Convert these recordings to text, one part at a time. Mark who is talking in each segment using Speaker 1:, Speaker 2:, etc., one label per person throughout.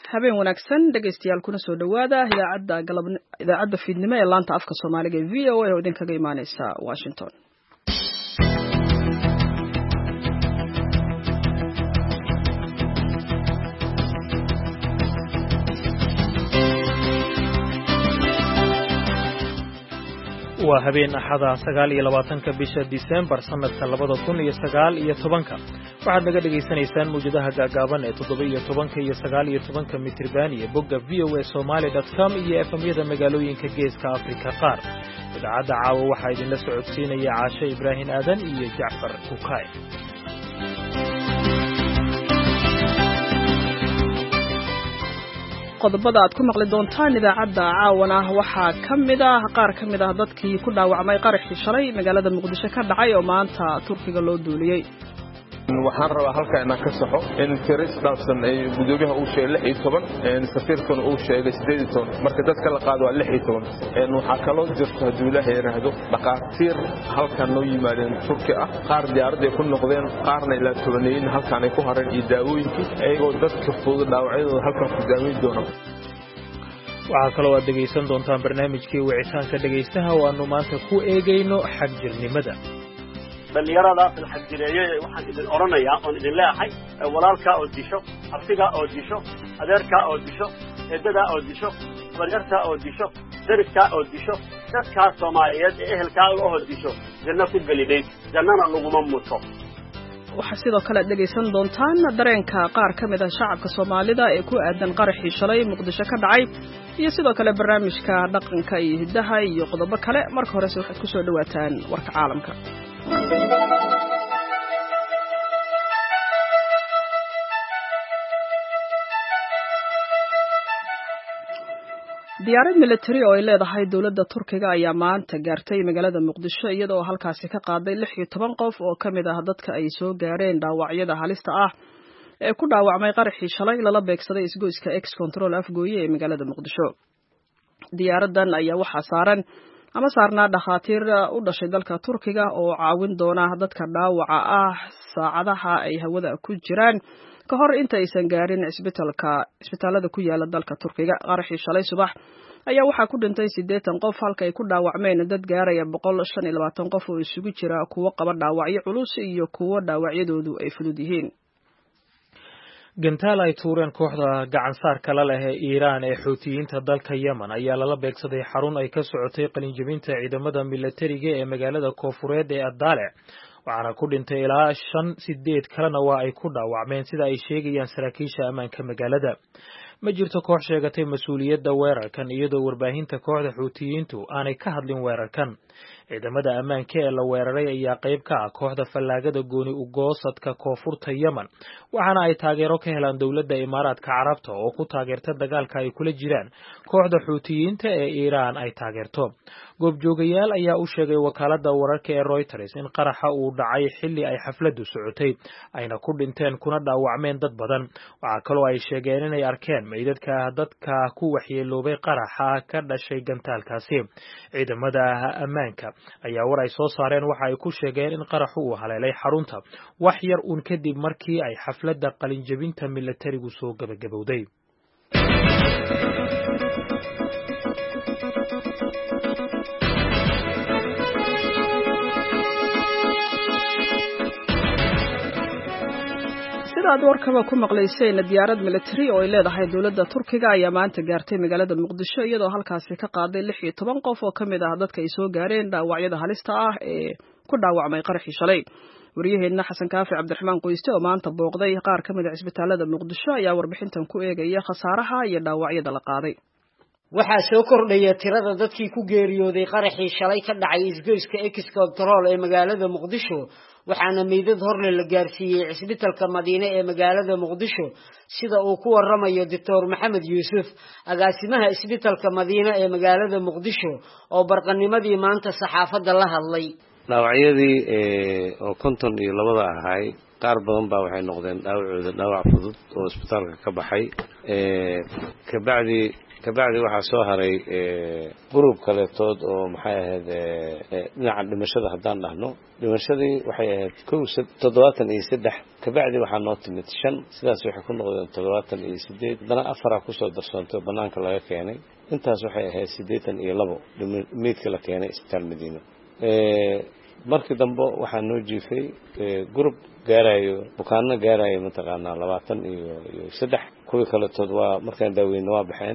Speaker 1: habeen wanaagsan dhageystayaal kuna soo dhawaada idaacadda fiidnimo ee laanta afka Soomaaliga ee VOA oo idinkaga imaaneysa Washington.
Speaker 2: waa habeen axada 29 bisha December sanadka 2019 waxaad naga dhageysanaysaan muujadaha gaagaaban ee 17 iyo 19 mitirban iyo bogga voasomali.com iyo efamyada magaalooyinka geeska Afrika qaar. idaacadda caawa waxaa idinla socodsiinaya Caashe Ibraahin Aadan iyo Jacfar Kukay.
Speaker 1: qodobada aad ku maqli doontaan idaacadda caawana waxaa kamid ah qaar kamid ah dadkii ku dhaawacmay qaraxii shalay magaalada Muqdisho ka dhacay oo maanta Turkiga loo duuliyay.
Speaker 3: waxaan rabaa halka inaan ka saxo in Chris Dawson ay gudoomiyaha uu sheegay 16 safiirkan uu sheegay 18 marka dadka la qaado waa 16 waxa kale oo jirta duulaha yiraahdo dhaqaatiir halkan loo yimaadeen Turki ah qaar diyaarad ay ku noqdeen qaarna ilaa tobaneyn halkan ay ku hareen iyo daawooyinkii ayagoo dadka fudud dhaawacyadooda halkan ku daaweyn doona.
Speaker 2: waxaa kaloo aad dhegaysan doontaan barnaamijkii wicitaanka dhagaystaha oo aanu maanta ku eegayno xag jirnimada.
Speaker 4: dhalinyarada xajireeyay waxaan idin oranayaa oo idin leeyahay walaalka oo disho artiga oo disho adeerka oo disho eedada oo disho waryarta oo disho dariska oo disho dadka Soomaaliyeed ee ehelka oo disho janna ku galiday jannana laguma muto.
Speaker 1: waxaa sidoo kale dhageysan doontaan dareenka qaar kamid ah shacabka Soomaalida ee ku aadan qaraxii shalay Muqdisho ka dhacay iyo sidoo kale barnaamijka dhaqanka iyo hidaha iyo qodobo kale. marka hore waxaad ku soo dhawaataan warka caalamka. diyaarad military oo ay leedahay dawladda Turkiga ayaa maanta gaartay magaalada Muqdisho iyadoo halkaasi ka qaaday 16 qof oo kamid ah dadka ay soo gaareen dhaawacyada halista ah ee ku dhaawacmay qaraxii shalay lala beegsaday isgoyska X Control Afgooye ee magaalada Muqdisho. diyaaradan ayaa waxa saarnaa dhakhaatiir u dhashay dalka Turkiga oo caawin doona dadka dhaawaca ah saacadaha ay hawada ku jiraan ka hor inta aysan gaarin isbitaalada ku yaala dalka Turkiga. qaraxii shalay subax ayaa waxa ku dhintay 80 qof halka ay ku dhaawacmeen dad gaaraya 125 qof oo isugu jira kuwa qaba dhaawacyo culus iyo kuwa dhaawacyadoodu ay fudud yihiin.
Speaker 2: gantaal ay tuureen kooxda gacan saarka la leh Iiraan ee Xuutiyiinta dalka Yemen ayaa lala beegsaday xarun ay ka socotay qalinjabinta ciidamada militariga ee magaalada Koonfureed ee Adale. waxaana ku dhintay ilaa 5-8 kalena waa ay ku dhaawacmeen sida ay sheegayaan saraakiisha ammaanka magaalada. ma jirto koox sheegatay mas'uuliyadda weerarkan iyadoo warbaahinta kooxda Xuutiyiintu aanay ka hadlin weerarkan. ciidamada ammaanka ee la weeraray ayaa qayb ka ah kooxda fallaagada gooni u goosadka koonfurta Yemen waxaana ay taageero ka helaan dawladda Imaaraadka Carabta oo ku taageerta dagaalka ay kula jiraan kooxda Xuutiyiinta ee Iiraan ay taageerto. goobjoogayaal ayaa u sheegay wakaaladda wararka ee Reuters in qaraxa uu dhacay xilli ay xafladu socotay ayna ku dhinteen kuna dhaawacmeen dad badan. waxa kaloo ay sheegeen inay arkeen meydadka dadka ku waxyeeloobay qaraxa ka dhashay gantaalkaasi. ciidamada ammaanka ayaa war ay soo saareen waxa ay ku sheegeen in qaraxu uu haleelay xarunta wax yar uun kadib markii ay xafladda qalinjabinta militarigu soo gabagabowday.
Speaker 1: sidaad warkaba ku maqlayseen diyaarad military oo ay leedahay dawladda Turkiga ayaa maanta gaartay magaalada Muqdisho iyadoo halkaasi ka qaaday 16 qof oo kamid ah dadka ay soo gaareen dhaawacyada halista ah ee ku dhaawacmay qaraxii shalay. wariyaheena Xasan Kaafi Cabdiraxmaan Qoyste oo maanta booqday qaar kamid ah isbitaalada Muqdisho ayaa warbixintan ku eegaya khasaaraha iyo dhaawacyada la qaaday.
Speaker 5: waxaa soo kordhaya tirada dadkii ku geeriyooday qaraxii shalay ka dhacay isgoyska X Control ee magaalada Muqdisho waxaana meydad horle la gaarsiiyay isbitaalka Madiine ee magaalada Muqdisho sida uu ku waramayo Dr. Maxamed Yuusuf agaasimaha isbitaalka Madiine ee magaalada Muqdisho oo barqanimadii maanta saxaafadda la hadlay.
Speaker 6: dhaawacyadii oo 52 ahay qaar badan baa waxay noqdeen dhaawac fudud oo isbitaalka ka baxay ka bacdi kabacdi waxaa soo haray group kaleetood oo maxay ahayd dhinaca dhimashada haddaan dhahno dhimashadii waxay ahayd 73 kabacdi waxaa noo timid 5 sidaas waxay ku noqdeen 78 haddana 4 kusoo darsoontay banaanka laga keenay intaas waxay ahayd 82 meydka la keenay isbitaal Madiina markii dambe waxaa noo jiifay group gaarayo bukaanna gaarayo mataqaanaa 23 kuwii kaletood waa markaan daaweyno waa baxeen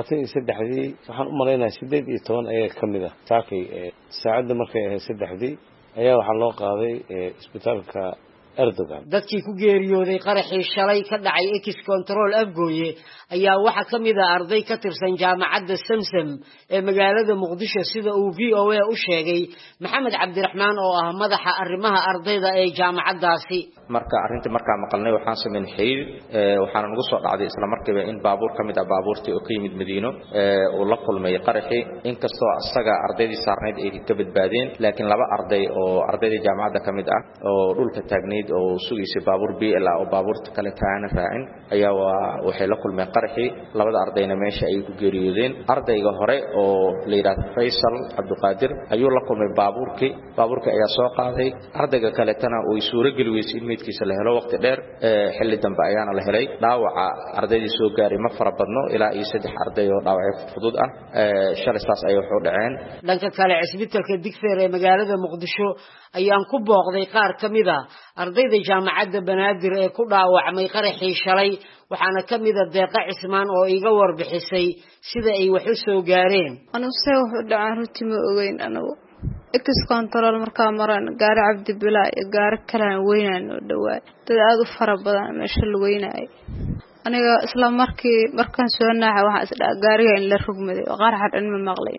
Speaker 6: 23dii waxaan u maleynayaa 18 ayaa kamid ah taakay saacada markay ahayd 3dii ayaa waxaa loo qaaday isbitaalka Erdogan
Speaker 5: dadkii ku geeriyooday qaraxii shalay ka dhacay Ex Control Afgooye ayaa waxa kamid ah arday ka tirsan jaamacadda Samsam ee magaalada Muqdisho sida uu VOA u sheegay Maxamed Cabdiraxmaan oo ah madaxa arrimaha ardayda ee jaamacaddaasi
Speaker 7: marka arintii markaa maqalnay waxaan sameeyay xiriir waxaan ugu soo dhacday isla markiiba in baabuur kamid ah baabuurtii oo ka yimid Madiino oo la kulmay qaraxii inkastoo asaga ardaydii saarneed ay ka badbaadeen laakiin laba arday oo ardayda jaamacadda kamid ah oo dhulka taagnay oo suugiisay baabuur BLA oo baabuurta kale taana raacin ayaa waxay la kulmeen qaraxii labada ardayna meesha ay ku geeriyoodeen ardayga hore oo la yiraahdo Faisal Abdulqaadir ayuu la kulmay baabuurkii ayaa soo qaaday ardayga kale tana oo suuro gali weysay in meedkiisa la helo waqti dheer xilli dambe ayaana la helay dhaawaca ardaydii soo gaaray ma fara badno ilaa iyo 3 arday oo dhaawacyo fudud ah shalistaas ay wuxuu dhaceen
Speaker 5: dhanka kale isbitaalka Digfeer ee magaalada Muqdisho ayaan ku booqday qaar kamid ah ardayda jaamacadda Banaadir ee ku dhaawacmay qaraxii shalay waxaana kamid ah Deeqa Cismaan oo iga warbixisay sida ay wax u soo gaareen
Speaker 8: anigu se wuxuu dhacay runtii ma ogeyn anigu Ex Control markaa maran gaari Cabdi Bilaa iyo gaari kale weynaan oo dhawaay dad aad u fara badan meesha la weynay aniga isla markaan soo naaxay waxaan isdhaa gaariga in la rugmaday oo qaar xad ma maqlay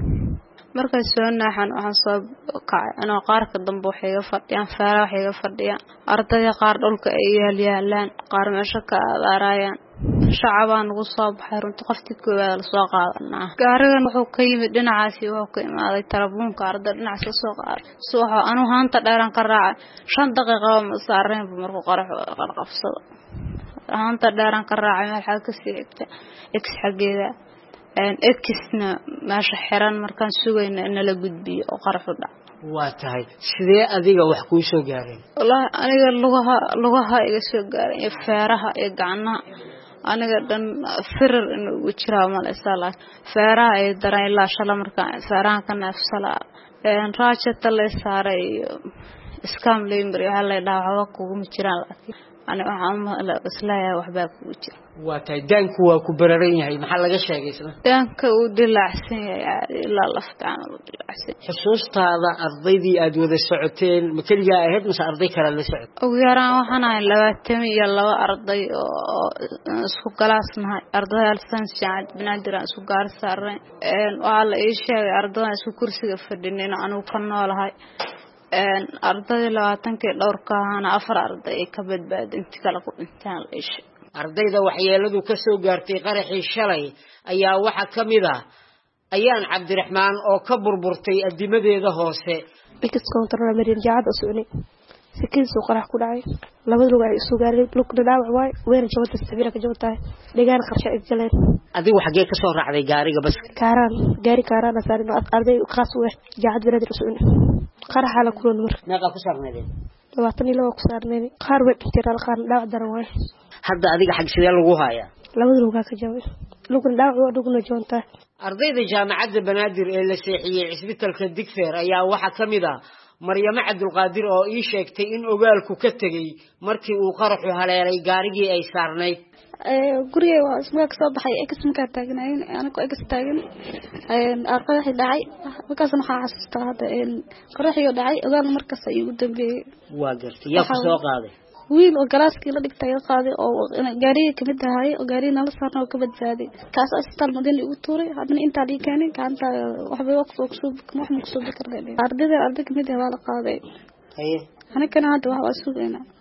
Speaker 8: markaan soo naaxan waxaan soo kacay anoo qaarka dambe waxay iga fadhiyaan ardayda qaar dhulka ay yaalaan qaar meesha ka aadaarayaan shacabaan ugu soo baxay runtii qoftii koowaad la soo qaadanaa gaarigan wuxuu ka yimid dhinacaasi wuxuu ka imaaday tarabuunka arday dhinaca soo qaaday soo anu haanta dheeran ka raacay 5 daqiiqo ma saareen markuu qarqafsado haanta dheeran ka raacay meel xal ka sii xigta Ex xageeda Exna meesha xiran markaan sugayna in la gudbiyo oo qarxu dhac
Speaker 5: waa tahay sidee adiga wax ku soo gaareen
Speaker 8: wallahi aniga lugaha iga soo gaareen feeraha iyo gacnaha aniga dhan firir inuu jira malaysa la feeraha ay daran ilaa shala markaan feeraha ka neefsala raajata la saaray iskam leeymari waxa la dhaawacdo kugu ma jiraan laakiin ani waxaan islaayaa waxba kugu jira
Speaker 5: waa tahay daanku waa ku bararan yahay maxaa laga sheegay isna
Speaker 8: daanka uu dilaacsan yahay ilaa laftaan uu dilaacsan
Speaker 5: xusuustaada ardaydii aad wada socoteen ma kaliya ahayd mise arday kale la socod
Speaker 8: ugu yaraan waxaan ahay 22 arday oo isku galaasnahay arday alsansiyaad Banaadir isku gaar saareen waxa la ii sheegay ardayda isku kursiga fadhinayna anigu ka noolahay ardayda 20 dhowr ka ahana 4 arday ka badbaadin intii kala ku dhintaan la isha
Speaker 5: ardayda waxyeeladu ka soo gaartay qaraxii shalay ayaa waxa kamid ah ayaan Cabdiraxmaan oo ka burburtay adimadeeda hoose
Speaker 9: Ex Control marin jaacad usuni sikiisu qarax ku dhacay labada lug ay soo gaareen lugna dhaawac waay weerar jabta sabiira ka jabtay deegaan qarsha galeen
Speaker 5: adigu xagee ka soo raacday gaariga bas
Speaker 9: gaari kaaraan saarin arday khaas u jaacad Banaadir usuni qarax la kulun mar
Speaker 5: meeqa ku saarneedeen
Speaker 9: 22 ku saarneedeen qaar way tiraan qaar dhaawac daran waay
Speaker 5: hadda adiga xag sidee lagu hayaa
Speaker 9: labada lug ka jabay lugna dhaawac lugna joonta
Speaker 5: ardayda jaamacadda Banaadir ee la seexiyay isbitaalka Digfeer ayaa waxa kamid ah Maryama Abdulqaadir oo ii sheegtay in ogaalku ka tagay markii uu qaraxu haleelay gaarigii ay saarnay
Speaker 8: guriga waa isma ka soo baxay Ex markaa taagnayn aniga Ex taagan qaraxi dhacay markaas waxaan xasuustaa hadda qaraxi dhacay ogaal markaas ay ugu dambeeyay
Speaker 5: waa gartay yaa soo qaaday
Speaker 8: wiil oo galaaskii la dhigtay qaaday oo gaariga ka mid ahay oo gaariga la saarnaa oo ka badbaaday kaas astal Madiina ugu tuuray hadna inta dhiigeen gacanta waxba wax soo karnay ardayda ka mid ah waa la qaaday aniga hadda waxa suuqeena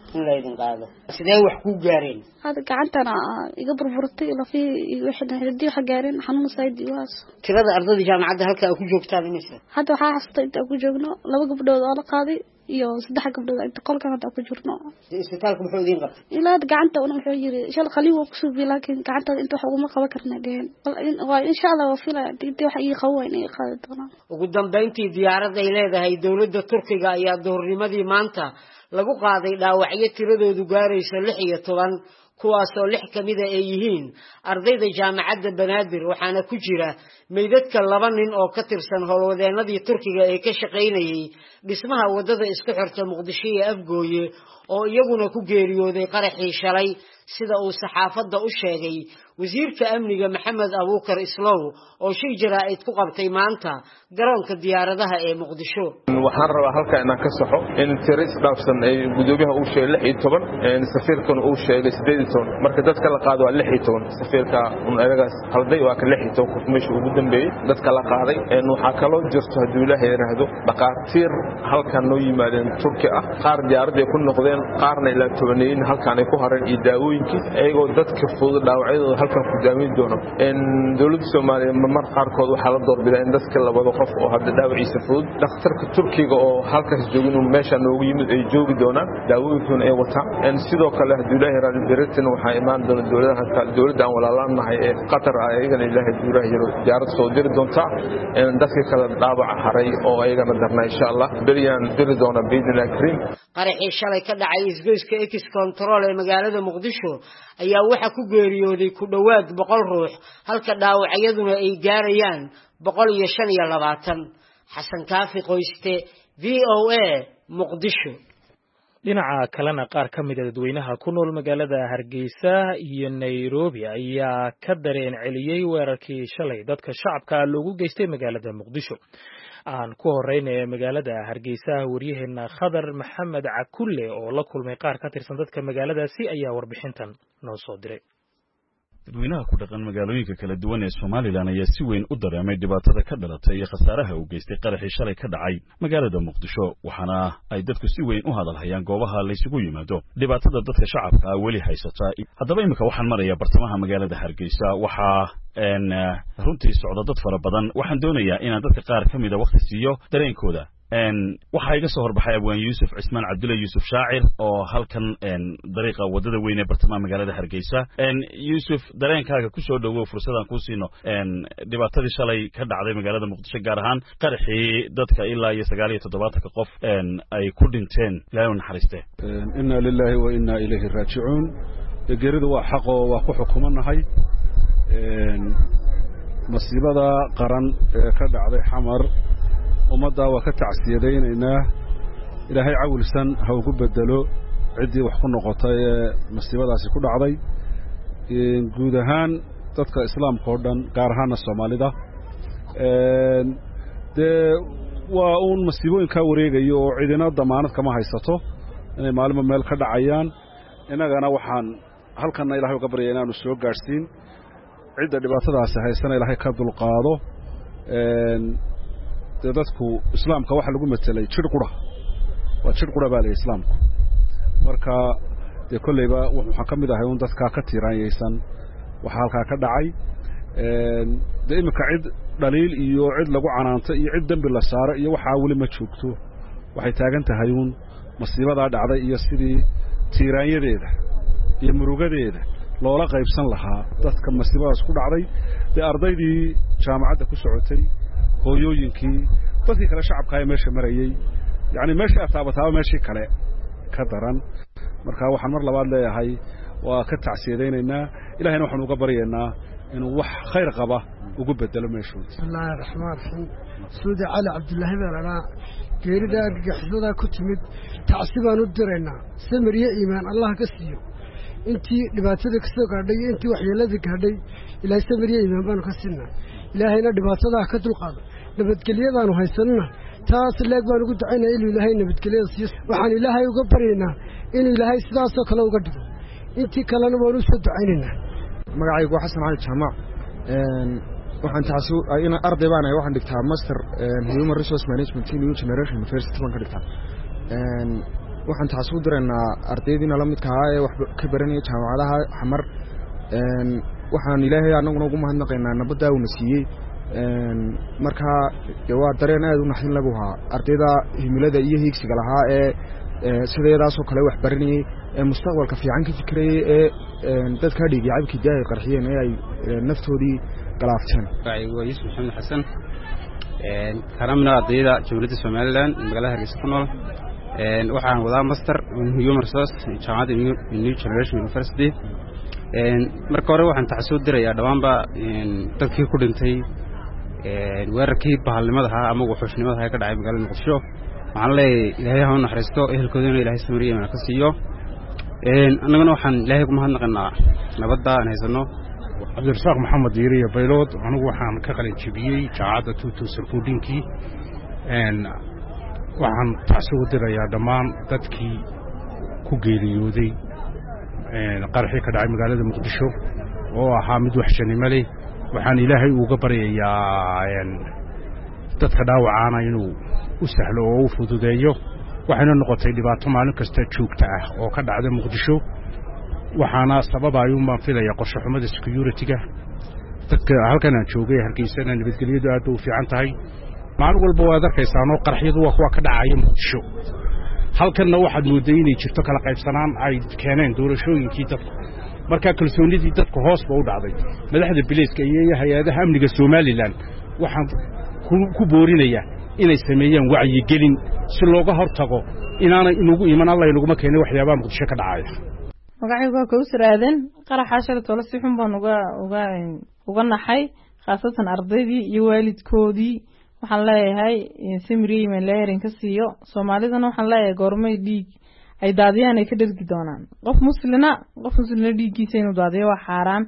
Speaker 5: in la idin qaado sidee wax ku gaareen
Speaker 8: hada gacantana iga burburtay lafi wixii waxa gaareen xanuun saydi waas
Speaker 5: tirada ardayda jaamacadda halka ku joogtaan imisa
Speaker 8: hada waxa xasta inta ku joogno laba gabdhood oo la qaaday iyo saddex gabdhood inta qolkan hadda ku jirno
Speaker 5: isbitaalka muxuu idin qabtay
Speaker 8: ilaa gacanta uu wuxuu yiri shal khaliin oo ku suubi laakiin gacanta inta wax ugu qaba karna dheen waa insha Allah waa filaya inta wax ii qawayn ay qaadi doonaan
Speaker 5: ugu dambeyntii diyaaradda ay leedahay dawladda Turkiga ayaa doornimadii maanta lagu qaaday dhaawacyo tiradoodu gaarayso 16 kuwaas oo 6 kamid ah ay yihiin ardayda jaamacadda Banaadir waxaana ku jira meydadka 2 nin oo ka tirsan howlwadeenadii Turkiga ee ka shaqeynayay dhismaha wadada isku xirta Muqdisho iyo Afgooye oo iyaguna ku geeriyooday qaraxii shalay sida uu saxaafadda u sheegay wasiirka amniga Maxamed Abuukar Islow oo shay jaraa'id ku qabtay maanta garoonka diyaaradaha ee Muqdisho
Speaker 3: waxaan rabaa halka inaan ka saxo in tiris dhaafsan ay gudoomiyaha uu sheegay 16 safiirkan uu sheegay 18 marka dadka la qaado waa 16 safiirka unagaas halday waa ka 16 qof meesha ugu dambeeyay dadka la qaaday waxa kaloo jirto haduu Ilaahay yiraahdo dhaqaatiir halkan noo yimaadeen Turki ah qaar diyaarada ku noqdeen qaarna ilaa 12 halkan ay ku hareen idaawoyinkii ayagoo dadka fudud dhaawacyadooda halkan ku daaweyn doona dawladda Soomaaliya mar qaarkood waxa la doorbiday in dadka labada qof oo hadda dhaawaciisa fudud dhakhtarka Turkiga oo halkaas joogin meesha noogu yimid ay joogi doonaan daawooyinkuna ay wataan sidoo kale haduu Ilaahay yiraahdo beritan waxa imaan doona dawladda aan walaalaanahay ee Qatar ayagana Ilaahay duuraayo diyaarad soo diri doonta dadka kala dhaawac haray oo ayagana darna insha Allah beriyaan diri doona biidna karim
Speaker 5: qaraxii shalay ka dhacay isgoyska Ex Control ee magaalada Muqdisho ayaa waxa ku geeriyooday ku dhawaad 100 ruux halka dhaawacyaduna ay gaarayaan 125 Xasan Kaafi Qoyste VOA Muqdisho
Speaker 2: dhinaca kalena qaar ka mid ah dadweynaha ku nool magaalada Hargeysa iyo Nairobi ayaa ka dareen celiyay weerarkii shalay dadka shacabka loogu geystay magaalada Muqdisho aan ku horeynay magaalada Hargeysa wariyaheena Khadar Maxamed Cakulle oo la kulmay qaar ka tirsan dadka magaaladaasi ayaa warbixintan noo soo diray
Speaker 10: dadweynaha ku dhaqan magaalooyinka kala duwan ee Soomaaliland ayaa si weyn u dareemay dhibaatada ka dhalatay iyo khasaaraha uu geystay qaraxii shalay ka dhacay magaalada Muqdisho waxaana ay dadku si weyn u hadalhayaan goobaha la isugu yimaado dhibaatada dadka shacabka wali haysata haddaba imika waxaan marayaa bartamaha magaalada Hargeysa waxa runtii socdo dad fara badan waxaan doonayaa inaan dadka qaar ka mid ah waqti siiyo dareenkooda waxa iga soo horbaxay abwaan Yuusuf Cismaan Cabdulle Yuusuf Shaacir oo halkan dariiqa wadada weyn ee bartamaha magaalada Hargeysa Yuusuf dareenkaaga ku soo dhawow fursadan ku siino dhibaatadii shalay ka dhacday magaalada Muqdisho gaar ahaan qaraxii dadka ilaa iyo 79 qof ay ku dhinteen Ilaahay naxariiste
Speaker 11: inna lillahi wa inna ilayhi raaji'uun geeridu waa xaq oo waa ku xukumanahay masiibada qaran ee ka dhacday xamar ummadda waa ka tacsiyadaynaynaa ilaahay cawilsan ha ugu bedelo ciddii wax ku noqotay ee masiibadaasi ku dhacday guud ahaan dadka islaamka oo dhan gaar ahaana Soomaalida dee waa uun masiibooyinka wareegayo oo cidina damaanad kama haysato inay maalmo meel ka dhacayaan inagana waxaan halkan ilaahay uga baryaa inaanu soo gaarsiin cidda dhibaatadaasi haysana ilaahay ka dulqaado dadku islaamka waxa lagu metelay jir qura waa jir qura baa islaamku marka de kullayba waxa kamid ah in dadka ka tiiraanaysan waxa halka ka dhacay de imika cid dhaliil iyo cid lagu canaanta iyo cid dambi la saaro iyo waxa wali ma joogto waxay taagan tahay uun masiibada dhacday iyo sidii tiiraanyadeeda iyo murugadeeda loola qaybsan lahaa dadka masiibadaas ku dhacday de ardaydii jaamacadda ku socotay hooyooyinkii dadkii kale shacabka ay meesha marayay yani meesha taabataaba meeshii kale ka daran marka waxaan mar labaad leeyahay waa ka tacsiyadaynaynaa ilaahayna waxaan uga baryaynaa inuu wax khayr qaba ugu bedelo meeshood
Speaker 12: bismillaahi raxmaani raxiim suudi cali cabdullaahi beelana geerida argagixisada ku timid tacsibaan u diraynaa samir iyo iimaan allah ka siiyo intii dhibaatada ka soo gaadhay iyo intii waxyeelada gaadhay ilaahay samir iyo iimaan baanu ka siinaa ilaahayna dhibaatada ka dulqaado nabadgelyadaanu haysanna taas leeg baan ugu ducaynaa inuu ilaahay nabadgelyada siiyo waxaan ilaahay uga baryaynaa inuu ilaahay sidaasoo kale uga dhigo intii kalena waanu soo ducaynaynaa
Speaker 13: magacaygu waa xasan cali jaamac waxaan taxasuub ina arday baan waxaan dhigtaa master human resource management in new generation university baan ka dhigtaa waxaan taxasuub direynaa ardaydiina la midka ahaa ee wax ka baranaya jaamacadaha xamar waxaan ilaahay annaguna ugu mahadnaqaynaa nabadda uuna siiyey markaa waa dareen aad u naxdin lagu ahaa ardayda himilada iyo hiigsiga lahaa ee sideedaasoo kale wax baranayay ee mustaqbalka fiican ka fikirayay ee dadka dhigi cabkii daay qarxiyeen ee ay naftoodii galaafteen
Speaker 14: waa Yuusuf Maxamed Xasan karamna ardayda Jamhuuriyadda Soomaaliland magaalada Hargeysa ku nool waxaan wadaa master in human resource jaamacadda New Generation University marka hore waxaan taxasuub dirayaa dhamaanba dadkii ku dhintay weerarkii bahalnimada ahaa ama wuxuushnimada ahaa ka dhacay magaalada Muqdisho waxaan leeyahay ilaahay ha u naxariisto ehelkoodana ilaahay samiriyo mana ka siiyo annaguna waxaan ilaahay ku mahadnaqaynaa nabadda aan haysano
Speaker 15: cabdirasaaq maxamed diiriye baylood anigu waxaan ka qalin jebiyey jaamacadda 2014kii waxaan taxasuub dirayaa dhammaan dadkii ku geeriyooday qaraxii ka dhacay magaalada Muqdisho oo ahaa mid waxshanimo leh waxaan ilaahay uga baryayaa dadka dhaawacana inuu u sahlo oo u fududeeyo waxayna noqotay dhibaato maalin kasta joogta ah oo ka dhacda Muqdisho waxaana sababayo ma filaya qorshe xumada security-ga dadka halkan aan joogay Hargeysa nabadgelyadu aad u fiican tahay maalin walba waa arkaysan oo qaraxyadu waa ka dhacaya Muqdisho halkanna waxaad mooday inay jirto kala qaybsanaan ay keeneen doorashooyinkii dadku marka kalsoonidii dadku hoos u dhacday madaxda bilayska iyo hay'adaha amniga Soomaaliland waxaan ku boorinayaa inay sameeyaan wacyi gelin si looga hortago inaanay inugu iman Allah inaguma keenay waxyaabaha Muqdisho ka dhacaya
Speaker 16: magacaygu ka usraadan qaraxa shalay tolo si xun baan uga naxay khaasatan ardaydii iyo waalidkoodii waxaan leeyahay samiriyeyn leeyarin ka siiyo Soomaalidana waxaan leeyahay goormay dhiig ay daadiyaan ay ka dhargi doonaan qof muslina dhiigiisa inuu daadiyo waa xaraan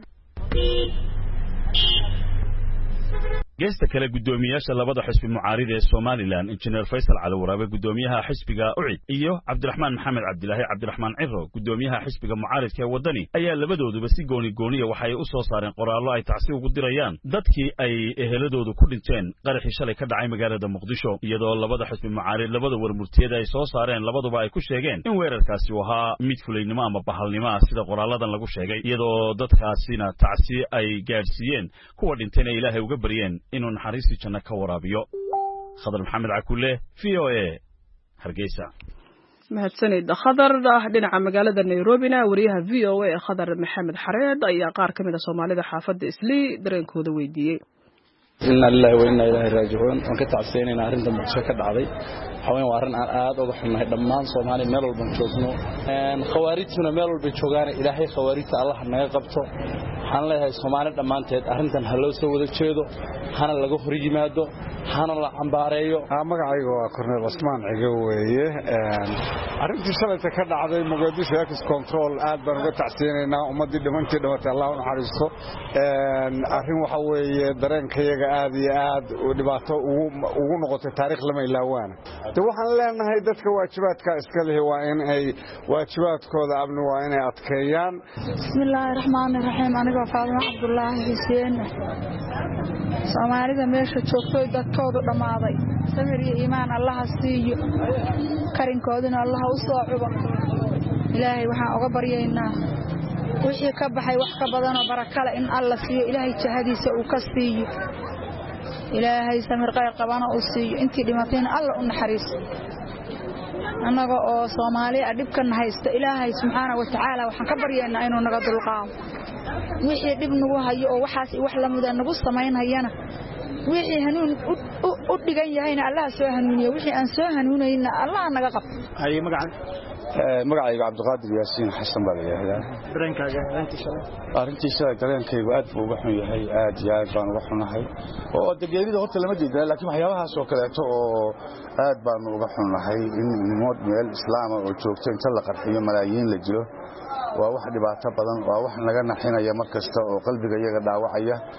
Speaker 10: geesta kale gudoomiyaasha labada xisbi mucaarida ee Soomaaliland Engineer Faisal Cali Waraabe gudoomiyaha xisbiga UCID iyo Cabdiraxmaan Maxamed Cabdilaahi Cabdiraxmaan Ciro gudoomiyaha xisbiga mucaaridka ee wadani ayaa labadooduba si gooni waxay u soo saareen qoraallo ay tacsi ugu dirayaan dadkii ay eheladoodu ku dhinteen qaraxii shalay ka dhacay magaalada Muqdisho iyadoo labada xisbi mucaarid labada warmurtiyada ay soo saareen labaduba ay ku sheegeen in weerarkaasi uu ahaa mid fulaynimo ama bahalnimo sida qoraaladan lagu sheegay iyadoo dadkaasina tacsi ay gaarsiiyeen kuwa dhintayna Ilaahay uga bariyeen inuu naxariisti janno ka waraabiyo Khadar Maxamed Cakulle VOA Hargeysa
Speaker 1: mahadsanid Khadar dhinaca magaalada Nairobi-na wariyaha VOA Khadar Maxamed Xareed ayaa qaar kamid ah Soomaalida xaafadda Islii dareenkooda weydiiyay
Speaker 17: inna lillahi wa inna ilayhi raaji'uun aan ka tacsiinayna arrinta Muqdisho ka dhacday haween waa arrin aad uga xumahay dhammaan Soomaali meel walba joogno khawaarijna meel walba joogaan ilaahay khawaarijta Allah naga qabto waxaan leeyahay Soomaali dhamaanteed arrintan ha loo soo wada jeedo hana laga hor yimaado hana la cambaareeyo
Speaker 11: magacaygu waa Cornel Osman Cigo weeye arrintii shalayta ka dhacday Muqdisho Access Control aad baan uga tacsiinaynaa ummadii dhimantii dhamatay Allah u naxariisto arrin waxa weeye dareenkayaga aad iyo aad dhibaato ugu noqotay taariikh lama ilaawaan waxaan leenahay dadka waajibaadka iska leh waa in ay waajibaadkooda amni waa inay adkeeyaan
Speaker 18: bismillaahir rahmaanir rahiim aniga Faadima Cabdullaahi Xuseen Soomaalida meesha joogtay dadkoodu dhamaaday samir iyo iimaan Allah siiyo karinkoodina Allah u soo cubo ilaahay waxaan uga baryaynaa wixii ka baxay wax ka badan oo barakale in Allah siiyo ilaahay jahadiisa uu ka siiyo ilaahay samir qayr qabana uu siiyo intii dhimatayna Allah u naxariiso annaga oo Soomaali dhibkan haysta ilaahay subxaanahu wa ta'aala waxaan ka baryaynaa inuu naga dulqaado wixii dhib nagu hayo oo waxaas wax la mudan nagu sameynayana wixii hanuun u dhigan yahayna Allah soo hanuuniyo wixii aan soo hanuunayna Allah naga qabto
Speaker 11: ay magacayga Cabdiqaadir Yaasiin Xasan baa leeyahay
Speaker 19: dareenkaaga
Speaker 11: arrintiisa dareenkaygu aad buu uga xun yahay aad iyo aad baan uga xunahay oo deegaanada horta lama diidan laakiin waxyaabahaas oo kaleeto oo aad baan uga xunahay in meel islaam oo joogto inta la qarxiyo malaayiin la jiro waa wax dhibaato badan waa wax naga naxinaya markasta oo qalbiga iyaga dhaawacaya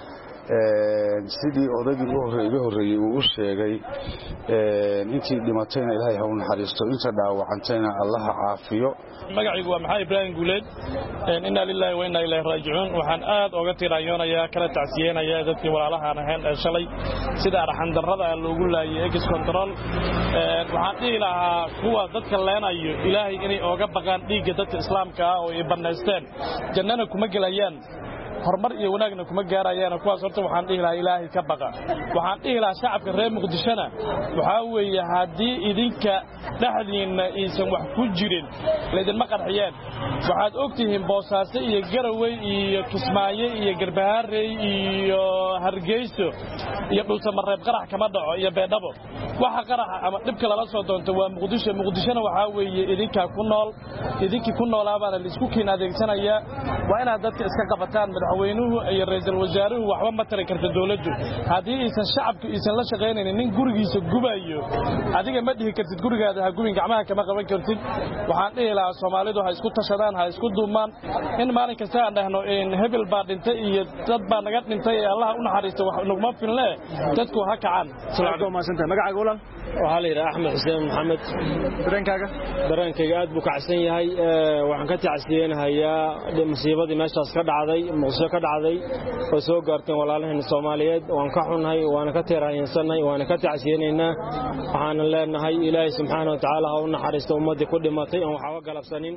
Speaker 19: sidii odaygii iga horreeyey uu u sheegay intii dhimatayna ilaahay ha u naxariisto inta dhaawacantayna allaha caafiyo.
Speaker 20: magacaygu waa maxaa Ibraahim Guuleed inna lillahi wa inna ilayhi raaji'uun waxaan aad uga tiirayoonayaa kala tacsiyeenaya dadkii walaalahan ahayn shalay sida arxan darrada loogu laayay ex control waxaan dhihi lahaa kuwa dadka leenayo ilaahay inay ooga baqaan dhiigga dadka islaamka ah oo ay banaysteen jannana kuma galayaan hormar iyo wanaagna kuma gaarayaan kuwaas horta waxaan dhihi lahaa ilaahay ka baqa waxaan dhihi lahaa shacabka reer Muqdishona waxa weeye hadii idinka dhaxdiina aysan wax ku jirin leedan ma qarxiyeen waxaad ogtihiin Boosaaso iyo Garowe iyo Kismaayo iyo Garbaharey iyo Hargeyso iyo Dhulsamareeb qarax kama dhaco iyo Beedhabo waxa qarax ama dibka lala soo doonto waa Muqdishona waxa weeye idinka ku noolaabana la isku keen adeegsanaya waa inaad dadka iska qabataan madaxweynuhu iyo ra'iisul wasaaruhu waxba ma tari karto dawladdu hadii aysan shacabku aysan la shaqeynaynin nin gurigiisa gubayo adiga ma dhihi kartid gurigaada ha gubin gacmaha kama qaban kartid waxaan dhihi lahaa Soomaalidu ha isku tashadaan ha isku duumaan in maalin kasta aan dhahno in hebel baa dhintay iyo dad baa naga dhintay ee Allah u naxariisto wax naguma filne dadku ha kacaan
Speaker 21: salaam maasanta magacaaga walaal
Speaker 22: waxa la yiraahdaa Axmed Xuseen Maxamed dareenkayga aad buu kacsan yahay waxaan ka tacsiyeenayaa musiibadii meeshaas ka dhacday muqdisho ka dhacday oo soo gaartay walaalaheena Soomaaliyeed waan ka xunnahay waana ka teeraayeensanay waana ka tacsiyeenaynaa waxaan leenahay Ilaahay subxaanahu wa ta'aala ha u naxariisto ummadii ku dhimatay aan waxba galabsanin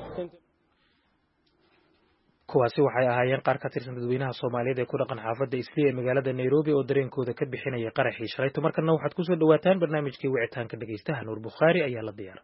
Speaker 2: kuwaasi waxay ahaayeen qaar ka tirsan dadweynaha Soomaaliyeed ee ku dhaqan xaafadda Islii ee magaalada Nairobi oo dareenkooda ka bixinaya qaraxii shalay markana waxaad ku soo dhawaataan barnaamijkii wicitaanka dhageystaha Nuur Bukhari ayaa la diyaar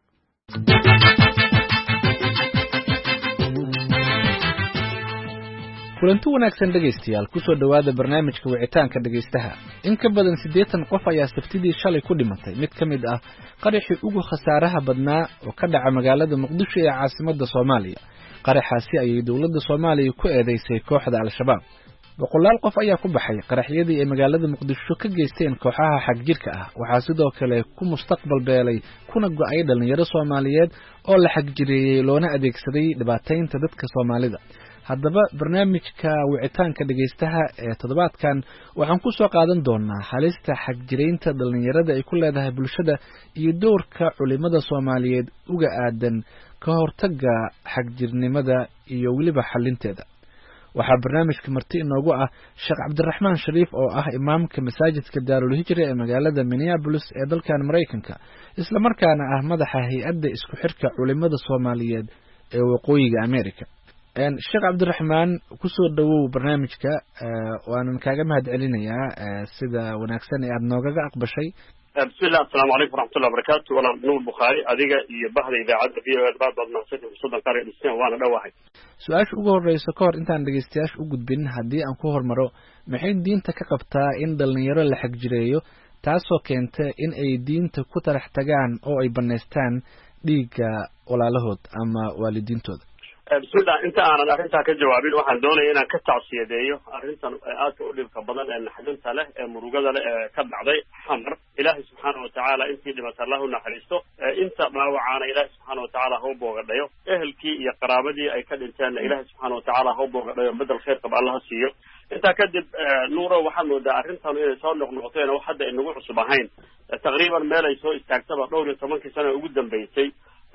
Speaker 23: kulanti wanaagsan dhageystayaal ku soo dhawaada barnaamijka wicitaanka dhageystaha in ka badan 80 qof ayaa sabtidii shalay ku dhimatay mid ka mid ah qaraxii ugu khasaaraha badnaa oo ka dhaca magaalada Muqdisho ee caasimadda Soomaaliya qaraxaasi ayay dawladda Soomaaliya ku eedeysay kooxda Al-Shabaab boqolaal qof ayaa ku baxay qaraxyadii ay magaalada Muqdisho ka geysteen kooxaha xagjirka ah waxaa sidoo kale ku mustaqbal beelay kuna go'ay dhalinyaro Soomaaliyeed oo la xagjireeyay loona adeegsaday dhibaataynta dadka Soomaalida haddaba barnaamijka wicitaanka dhageystaha ee toddobaadkan waxaan ku soo qaadan doonaa halista xagjireynta dhalinyarada ay ku leedahay bulshada iyo doorka culimada Soomaaliyeed uga aadan ka hortagga xagjirnimada iyo waliba xalinteeda waxaa barnaamijka marti inoogu ah Sheekh Cabdiraxmaan Shariif oo ah imaamka masaajidka Daarul Hijra ee magaalada Minneapolis ee dalkan Mareykanka isla markaana ah madaxa hay'adda isku xirka culimada Soomaaliyeed ee waqooyiga Ameerika Sheekh Cabdiraxmaan ku soo dhawow barnaamijka waan kaaga mahadcelinayaa sida wanaagsan ee aad noogaga aqbashay
Speaker 4: bismillah assalamu alaykum warahmatullahi wabarakatuh wala Nuur Bukhari adiga iyo bahda idaacadda baad nafsada suudan qaar dhiseen waana dhawahay
Speaker 23: su'aasha ugu horeysa ka hor intaan dhageystayaasha u gudbin haddii aan ku hormaro maxay diinta ka qabtaa in dhalinyaro la xagjireeyo taasoo keenta in ay diinta ku tarax tagaan oo ay baneystaan dhiigga walaalahood ama waalidiintooda
Speaker 4: bismillah inta aanan arrintaa ka jawaabin waxaan doonayaa inaan ka tacsiyadeeyo arrintan aadka u dhibka badan ee naxdinta leh ee murugada leh ee ka dhacday xamar ilaahay subxaanahu wa tacaala intii dhimatay Allah u naxariisto inta dhaawacaana ilaahay subxaanahu wa tacaala ha u boogadhayo ehelkii iyo qaraabadii ay ka dhinteen ilaahay subxaanahu wa tacaala ha u boogadhayo bedel khayr qaba Allah siiyo intaa kadib nuuro waxaan moodaa arrintan inay soo noqnoqoteen wax hadda inagu cusub ahayn taqriiban meel ay soo istaagtaba 12 sano ugu dambeysay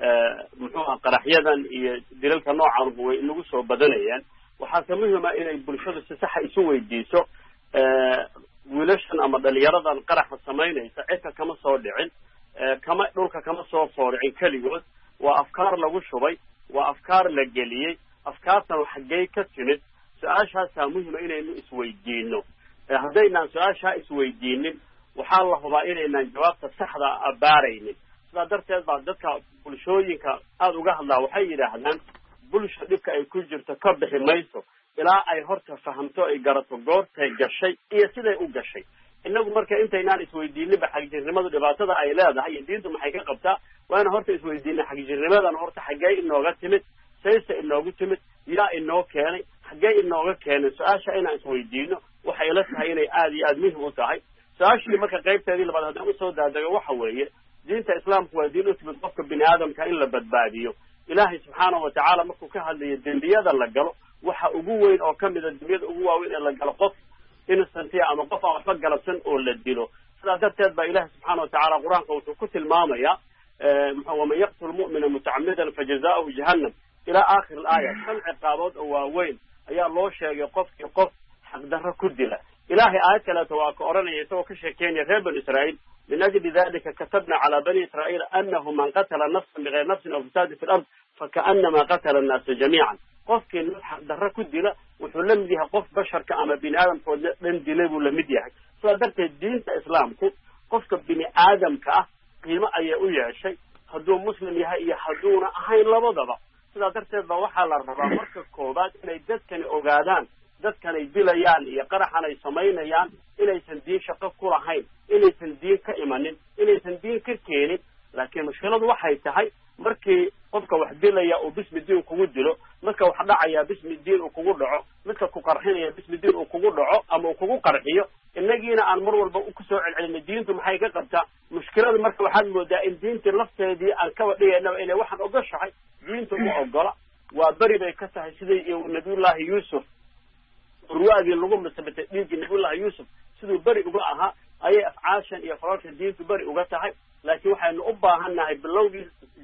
Speaker 4: muxuu qaraxyadan iyo dilalka noocan way inagu soo badanayaan waxaa muhiim ah inay bulshadu si sax isu weydiiso wiilashan ama dhalinyaradan qaraxa sameynaysa cidka kama soo dhicin dhulka kama soo fooricin kaligood waa afkaar lagu shubay waa afkaar la geliyay afkaartan xaggee ka timid su'aashaasaa muhiim ah inaynu isweydiino haddaynaan su'aashaa isweydiinin waxaa la hubaa inaynaan jawaabta saxda ah baaraynin sidaa darteed baa dadka bulshooyinka aada uga hadlaa waxay yidhaahdaan bulsha dhibka ay ku jirto ka bixi mayso ilaa ay horta fahamto ay garato goortay gashay iyo siday u gashay inagu marka intaynaan isweydiininba xagjirnimadu dhibaatada ay leedahay iyo diintu maxay ka qabtaa waana horta isweydiina xagjirnimadan horta xaggee inooga timid sayse inoogu timid yaa inoo keenay xaggee inooga keenay su-aasha inaan isweydiino waxay ila tahay inay aada iyo aada muhim u tahay su-aashii marka qaybteedii labaad haddaan usoo daadego waxa weeye diinta islaamku waa diin u timid qofka bini aadamka in la badbaadiyo ilaahay subxaanahu wa tacaala markuu ka hadlayo dembiyada la galo waxa ugu weyn oo kamida dembiyada ugu waaweyn ee la galo qof innocentiya ama qof aan waxba galabsan oo la dilo sidaas darteed baa ilaahi subxaana watacaala qur-aanka wuxuu ku tilmaamayaa waman yaqtul mu'mina mutacamidan fajazaa'uhu jahannam ilaa aakhir alaaya 5 ciqaabood oo waaweyn ayaa loo sheegay qofkii qof xaqdarro ku dila ilaahay aayad kaleeto waa ka odhanaya isagoo ka sheekeynaya reer bani israa'iil min ajli dalika katabna calaa bani israa'iil annahu man qatala nafsan bigayri nafsin aw fasaadin fi lard fakaannama qatala annaasa jamiican qofkii naf xaqdarro ku dila wuxuu la mid yahay qof basharka ama bini aadamkoodna dhan dilay buu la mid yahay sidaa darteed diinta islaamku qofka bini aadamka ah qiimo ayay u yeeshay hadduu muslim yahay iyo hadduuna ahayn labadaba sidaa darteed ba waxaa la rabaa marka koobaad inay dadkani ogaadaan dadkanay dilayaan iyo qaraxan ay samaynayaan inaysan diin shaqo ku lahayn inaysan diin ka imanin inaysan diin ka keenin laakiin mushkiladu waxay tahay markii qofka wax dilaya uu bismi diin kugu dilo marka wax dhacaya bismi diin uu kugu dhaco midka ku qarxinaya bismi diin uu kugu dhaco ama uu kugu qarxiyo innagiina aan mar walba ku soo celcelinay diintu maxay ka qabtaa mushkilada marka waxaad moodaa in diintii lafteedii aan kaba dhigaynaba inay waxaan ogashahay diintu ma ogola waa beri bay ka tahay sidii nabiyullaahi yuusuf urwaagii lagu masabatay dhiiggii nabiyullaahi yuusuf siduu beri uga ahaa ayay afcaashan iyo falalka diintu beri uga tahay laakiin waxaynu u baahannahay bilowgii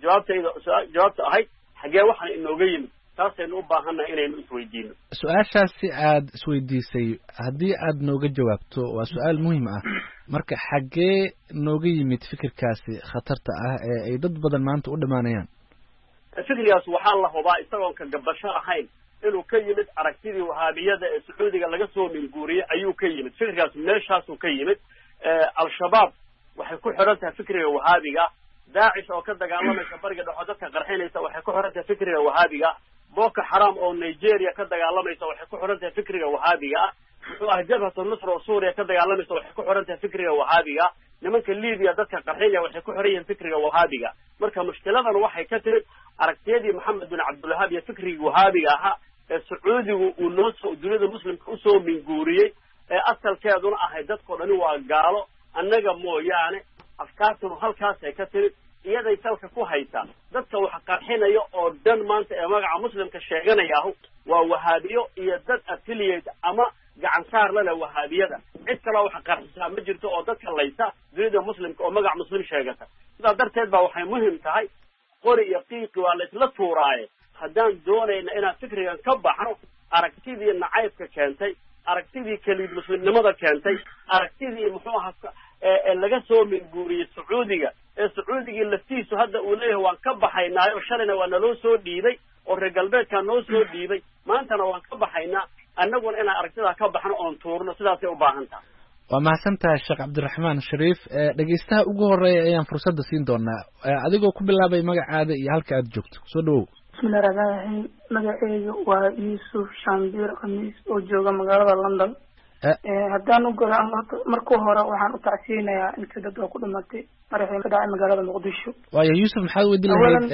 Speaker 4: jawaabta ahayd xagee waxaan inooga yimid taasaynu u baahannahay inaynu isweydiino
Speaker 23: su-aashaasi aada isweydiisay haddii aad nooga jawaabto waa su-aal muhiim ah marka xaggee nooga yimid fikirkaasi khatarta ah ee ay dad badan maanta u dhammaanayaan
Speaker 4: fikrigaas waxaa la hubaa isagoon ka gabasho ahayn inuu ka yimid aragtidii wahaabiyada ee sacuudiga laga soo minguuriyey ayuu ka yimid fikrigaas meeshaasuu ka yimid al-shabaab waxay ku xiran tahay fikriga wahaabiga daacish oo ka dagaalamaysa bariga dhexoo dadka qarxinaysa waxay ku xiran tahay fikriga wahaabiga boko xaram oo nigeria ka dagaalamaysa waxay ku xiran tahay fikriga wahaabiga muxuu ah jabhatu nusra oo suuriya ka dagaalamaysa waxay ku xiran tahay fikriga wahaabiga nimanka libiya dadka qarxinaya waxay ku xiran yihiin fikriga wahaabiga marka mushkiladan waxay ka timid aragtiyadii maxamed bin cabdulwahaab iyo fikrigii wahaabiga ahaa ee sacuudigu uu noosoo duniyada muslimka usoo minguuriyey ee asalkeeduna ahayd dadkao dhani waa gaalo annaga mooyaane afkaartunu halkaasay ka timid iyaday salka ku haysaa dadka wax qarxinaya oo dhan maanta ee magaca muslimka sheeganayaahu waa wahaabiyo iyo dad affiliate ama gacan saar lale wahaabiyada cid kaloo wax qarxisaa ma jirto oo dadka laysa duniyada muslimka oo magac muslim sheegata sidaa darteed baa waxay muhim tahay qori iyo qiiqi waa la isla tuuraaye haddaan doonayna inaan fikrigan ka baxno aragtidii nacaybka keentay aragtidii kelid muslimnimada keentay aragtidii muxuu ahaa ee laga soo minguuriyey sacuudiga ee sacuudigii laftiisu hadda uu leeyahay waan ka baxaynaayo shalayna waa naloo soo dhiibay oo reer galbeedkaa noo soo dhiibay maantana waan ka baxaynaa annaguna inaan aragtidaa ka baxno oon tuurno sidaasay u baahan tahay
Speaker 23: waa mahadsan tahay sheekh cabdiraxmaan shariif dhegeystaha ugu horeeya ayaan fursadda siin doonaa adigoo ku bilaabay magacaada iyo halka aad joogto soo dhawow
Speaker 6: bismillahi raxmaani raxiim magaceyga waa yuusuf shambiir khamiis oo jooga magaalada london haddaan u galo markuu hore waxaan u tacsiyeynayaa inta dad oo ku dhimatay madaxweyne ka dhacay magaalada muqdisho
Speaker 23: waayo yuusuf maxaad weydin lahayd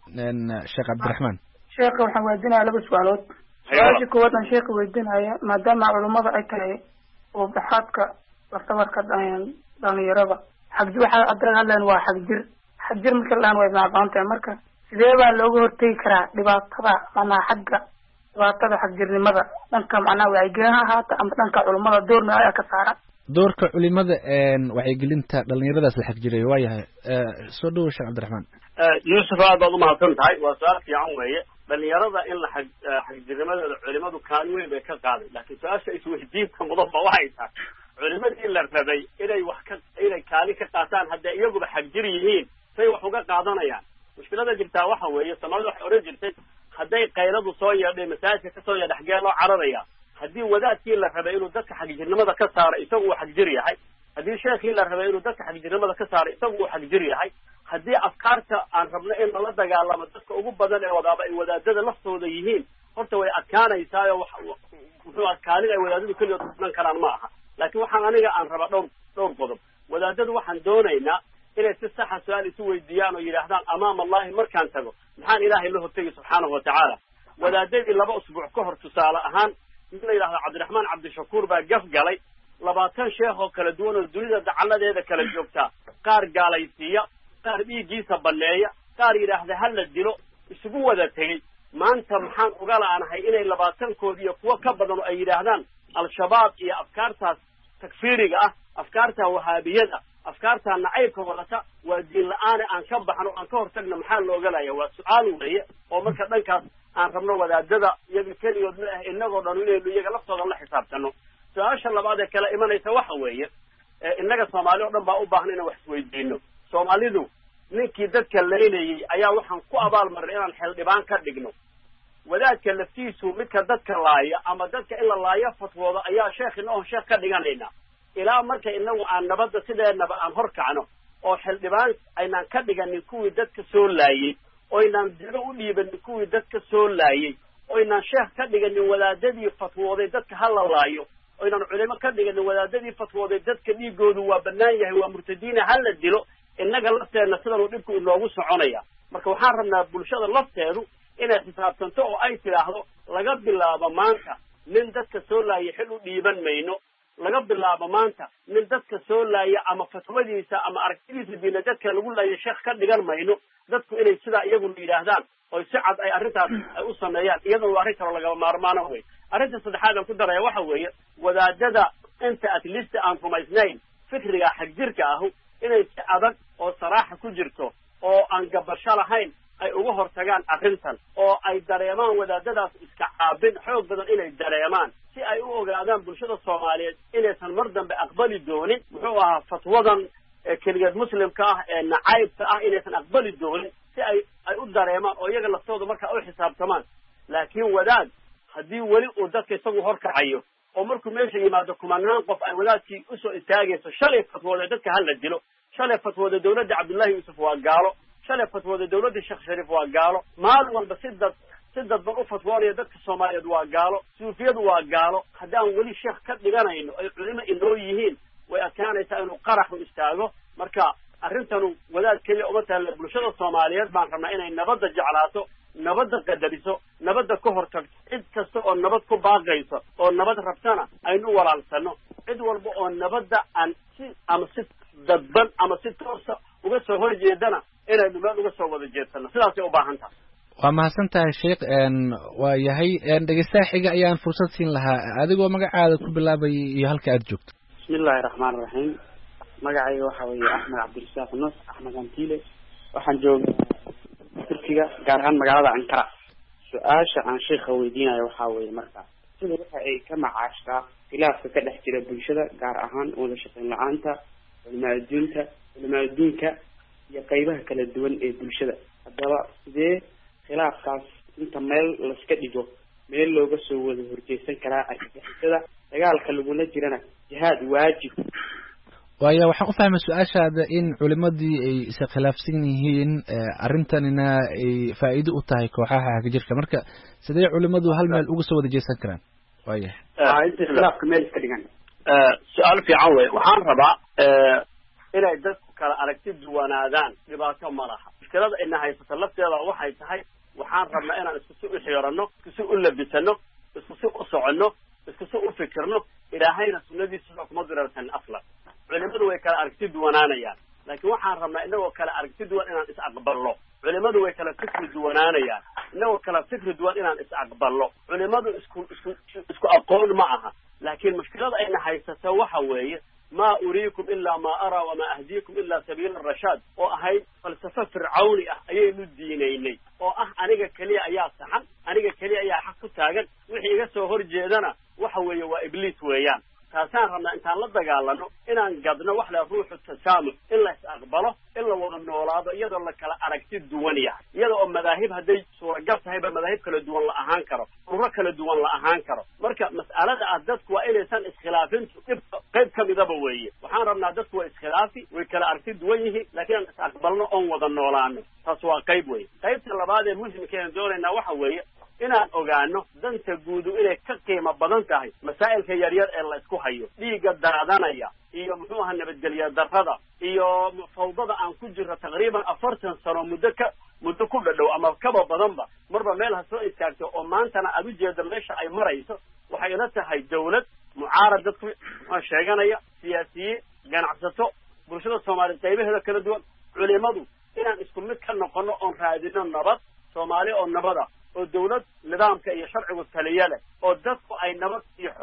Speaker 23: sheekh cabdiraxmaan
Speaker 6: sheekha waxaan weydinaya 2 su-aalood su-aasha koowaad aan sheekha weydinaya maadaama culummada ay tahay oo dhaxaadka laftabarka dhalinyarada waxaa hadda hadleen waa xagjir marka laan way macbaan tahay marka sidee baa looga hortegi karaa dhibaatada macnaha xagga dhibaatada xagjirnimada dhanka macnaha wacyigelin ahaata ama dhanka culimada doorna ayaa ka saaran
Speaker 23: doorka culimada wacyigelinta dhalinyaradaas la xagjiray waa yahay soo dhawow sheekh cabdiraxmaan
Speaker 4: yuusuf aad baad umahadsan tahay waa su-aal fiican weeye dhalinyarada in la xagjirnimadooda culimadu kaalin weyn bay ka qaaday laakiin su-aasha isweydiinta mudanba waxay tahay culimadii la rabay inay kaalin ka qaataan hadday iyaguba xagjir yihiin say wax uga qaadanayaan mushkilada jirtaa waxa weeye soomaalida waxay odhan jirtay hadday qayladu soo yeedhay masaajidka kasoo yeedha xagee loo cararaya haddii wadaadkii la rabay inuu dadka xagjirnimada ka saaro isagu uu xagjir yahay haddii sheekhii la rabay inuu dadka xagjirnimada ka saaro isagu uu xagjir yahay haddii afkaarta aan rabno in lala dagaalamo dadka ugu badan ee wadaaba ay wadaadada laftooda yihiin horta way adkaanaysaayo muxuu kaalin ay wadaadadu keligood kunan karaan ma aha laakiin waxaan aniga aan rabaa dhowr qodob wadaadadu waxaan doonaynaa inay si saxa su-aal isu weydiiyaan oo yidhaahdaan amaama allahi markaan tago maxaan ilaahay la hortegi subxaanahu watacaala wadaadadii 2 usbuuc ka hor tusaale ahaan mid la yidhahdo cabdiraxmaan cabdishakuur baa gaf galay 20 sheekh oo kala duwan oo dunida dacaladeeda kala joogtaa qaar gaalaysiiya qaar dhiiggiisa banneeya qaar yidhaahda ha la dilo isugu wada tegey maanta maxaan uga la'aanahay inay 20 kood iyo kuwo ka badan oo ay yidhaahdaan al-shabaab iyo afkaartaas takfiiriga ah afkaarta wahaabiyada afkaarta nacaybka wadata waa diin la-aane aan ka baxno aan ka hortagno maxaa looga laaya waa su-aal weeye oo marka dhankaas aan rabno wadaadada iyaga keligood ma ah inagoo dhan inaynu iyaga laftooda la xisaabtano su-aasha labaad ee kala imanaysa waxa weeye innaga soomaali oo dhan baa u baahan inaan wax isweydiino soomaalidu ninkii dadka laynayay ayaa waxaan ku abaalmarin inaan xildhibaan ka dhigno wadaadka laftiisu midka dadka laaya ama dadka in la laayo fatwooda ayaa sheekhina oon sheekh ka dhiganayna ilaa marka inagu aan nabadda sideenaba aan hor kacno oo xildhibaan aynaan ka dhiganin kuwii dadka soo laayey oynaan digo u dhiibanin kuwii dadka soo laayey oynaan sheekh ka dhiganin wadaadadii fatwooday dadka ha la laayo oynaan culimo ka dhiganin wadaadadii fatwooday dadka dhiigoodu waa bannaan yahay waa murtadiina ha la dilo innaga lafteenna sidanuu dhibku inoogu soconaya marka waxaan rabnaa bulshada lafteedu inay xisaabtanto oo ay tidhaahdo laga bilaabo maanta nin dadka soo laaya xil u dhiiban mayno laga bilaabo maanta nin dadka soo laaya ama fatwadiisa ama aragtidiisa diina dadka lagu laaya sheekh ka dhigan mayno dadku inay sidaa iyaguna yidhaahdaan oo si cad ay arrintaas ay u sameeyaan iyadana waa arrin kaloo lagaba maarmaano wey arrinta saddexaad aan ku daraya waxa weeye wadaadada inta at least aan rumaysnayn fikriga xagjirka ahu inay si adag oo saraaxa ku jirto oo aan gabasho lahayn ay uga hortagaan arrintan oo ay dareemaan wadaadadaas iska caabin xoog badan inay dareemaan si ay u ogaadaan bulshada soomaaliyeed inaysan mar dambe aqbali doonin muxuu ahaa fatwadan keligeed muslimka ah ee nacaybka ah inaysan aqbali doonin si ay u dareemaan oo iyaga laftooda markaa u xisaabtamaan laakiin wadaad haddii weli uu dadka isagu horkacayo oo markuu meesha yimaado kumanaan qof ay wadaadkii usoo istaagayso shalay fatwooda dadka hala dilo shalay fatwooda dawladda cabdullaahi yuusuf waa gaalo shalay fatwooda dawladda sheekh shariif waa gaalo maalin walba si dadban u fatwoonaya dadka soomaaliyeed waa gaalo suufiyadu waa gaalo haddaan weli sheekh ka dhiganayno ay culimo inoo yihiin way adkaanaysaa inuu qaraxu istaago marka arrintanu wadaad keliya uma taalla bulshada soomaaliyeed baan rabnaa inay nabadda jeclaato nabadda qadariso nabadda ka hortagto cid kasta oo nabad ku baaqayso oo nabad rabtana aynu walaalsano cid walba oo nabadda aan si dadban ama si toosa uga soo horjeedana inaynu meel uga soo wada jeedsano sidaasay u baahan tahay
Speaker 23: waa mahadsan tahay sheekh waa yahay dhegeystaha xiga ayaan fursad siin lahaa adigoo magacaada ku bilaabayay iyo halka aad joogto
Speaker 7: bismillahi raxmaan raxiim magacayga waxa weeye axmed cabdirasaaq nos axmed antile waxaan joogaa turkiga gaar ahaan magaalada ankara su-aasha aan sheekha weydiinayo waxaa weeye marka sida waxa ay ka macaashtaa khilaafka ka dhex jira bulshada gaar ahaan wada shaqayn la-aanta culimaa adduunka iyo qaybaha kala duwan ee bulshada haddaba sidee khilaafkaas inta meel laska dhigo meel looga soo wada horjeesan karaa argagixisada dagaalka lagula jirana jihaad waajib
Speaker 23: waaya waxaan u fahmay su-aashaada in culimadii ay isa khilaafsan yihiin arrintanina ay faa'iido u tahay kooxaha hagajirka marka sidee culimadu hal meel uga soo wada jeesan karaan waaya
Speaker 7: inta khilaafka meel iska dhigan
Speaker 4: su-aal fiican wey waxaan rabaa inay dadku kala aragti duwanaadaan dhibaato ma laha mushkilada ina haysata lafteeda waxay tahay waxaan rabnaa inaan isku si u xiirano isku si u labisano isku si u soconno isku si u fikirno ilaahayna sunnadiisa kuma dirarsan aslan culimadu way kala aragti duwanaanayaan laakiin waxaan rabnaa inagoo kala aragti duwan inaan is aqballo culimadu way kala fikri duwanaanayaan inagoo kala fikri duwan inaan is aqballo culimadu isku aqoon ma aha laakiin mushkilada ayna haysato waxa weeye ma uriikum ilaa ma araa wamaa ahdiikum ilaa sabiila arashaad oo ahayd falsafo fircawni ah ayaynu diinaynay oo ah aniga keliya ayaa saxan aniga keliya ayaa xaq ku taagan wixii iga soo horjeedana waxa weeye waa ibliis weeyaan taasaan rabnaa intaan la dagaalano inaan gadno wax la ruuxu tasaamux in la is aqbalo in la wada noolaado iyadoo la kala aragti duwan yahay iyada oo madaahib hadday suuragal tahayba madaahib kala duwan la ahaan karo ururo kala duwan la ahaan karo marka mas'alada ah dadku waa inaysan iskhilaafintu dhibka qayb ka midaba weeye waxaan rabnaa dadku waa iskhilaafi way kala aragti duwan yihiin laakiin aan is aqbalno oon wada noolaano taas waa qayb weeye qaybta labaad ee muhimkeena doonaynaa waxa weeye inaan ogaano danta guudu inay ka qiimo badan tahay masaa'ilka yaryar ee la isku hayo dhiigga daadanaya iyo muxuu ahaa nabadgelya darrada iyo fawdada aan ku jirro taqriiban 40 sano muddo ku dhadhow ama kaba badanba marba meel ha soo istaagto oo maantana aad u jeedo meesha ay marayso waxay ila tahay dawlad mucaarad dadku sheeganaya siyaasiyiin ganacsato bulshada soomaaliyeed qaybaheeda kala duwan culimadu inaan isku mid ka noqono oon raadino nabad soomaali oo nabada oo dawlad nidaamka iyo sharcigu taliya leh oo dadku ay nabad iyo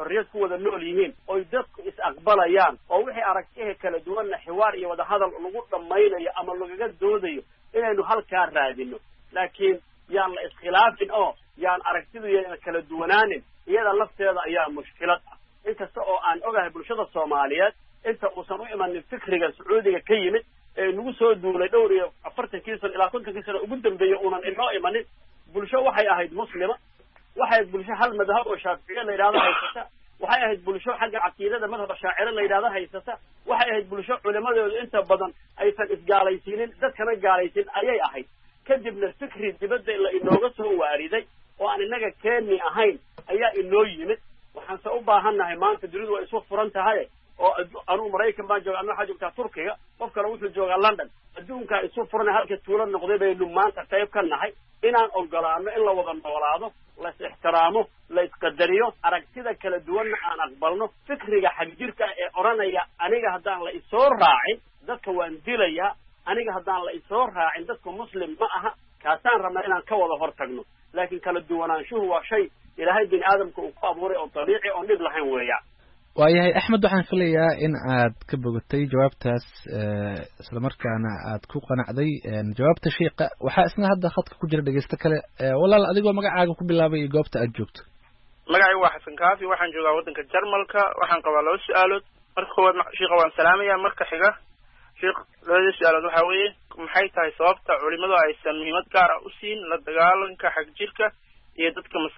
Speaker 4: xorriyad ku wada nool yihiin oy dadku is-aqbalayaan oo wixii aragtiha kala duwanna xiwaar iyo wadahadal lagu dhammaynayo ama lagaga doodayo inaynu halkaa raadino laakiin yaan la iskhilaafin oo yaan aragtidu yayna kala duwanaanin iyada lafteeda ayaa mushkilad ah inkasta oo aan ogahay bulshada soomaaliyeed inta uusan u imanin fikriga sacuudiga ka yimid ee nagu soo duulay dhowr iyo 40 sano ilaa 50 sano ugu dambeeyay uunan inoo imanin bulsho waxay ahayd muslima waxay ahayd bulsho hal madhab oo shaafici la yiraahdo haysata waxay ahayd bulsho xagga caqiidada madhab shaacir la yiraahdo haysata waxay ahayd bulsho culimadoodu inta badan aysan isgaalaysiinin dadkana gaalaysiin ayay ahayd kadibna fikri dibadda la inooga soo waariday oo aan inaga keeni ahayn ayaa inoo yimid waxaan soo u baahannahay maanta dunidu way isu furan tahay oo anu Mareykan baan joogaa waxa joogtaa Turkiga qof kale wuxuu joogaa London adduunka isu furan halka tuulo noqday baynu maanta qayb ka nahay inaan ogolaano in la wada noolaado la ixtiraamo la isqadariyo aragtida kala duwan aan aqbalno fikriga xagjirka ee oranaya aniga haddaan la isoo raacin dadka waan dilayaa aniga haddaan la isoo raacin dadka muslim ma aha kaasaan rabnaa inaan ka wada hortagno laakiin kala duwanaanshuhu waa shay ilaahay bini aadamka uu ku abuuray oo dabiici oo dhib lahayn weeyaan
Speaker 23: waayahay axmed waxaan filayaa in aad ka bogatay jawaabtaas isla markaana aad ku qanacday jawaabta sheekha waxaa isna hadda khadka ku jira dhageysto kale walaal adigoo magacaaga ku bilaabay iyo goobta aad joogto
Speaker 3: magacaygu waa xasan kaafi waxaan joogaa waddanka Jarmalka waxaan qabaa 2 su'aalood marka koowaad sheekha waan salaamayaa marka xiga sheekh 2 su'aalood waxa weeye maxay tahay sababta culimadu aysan muhiimad gaar ah u siin la dagaalanka xagjirka iyo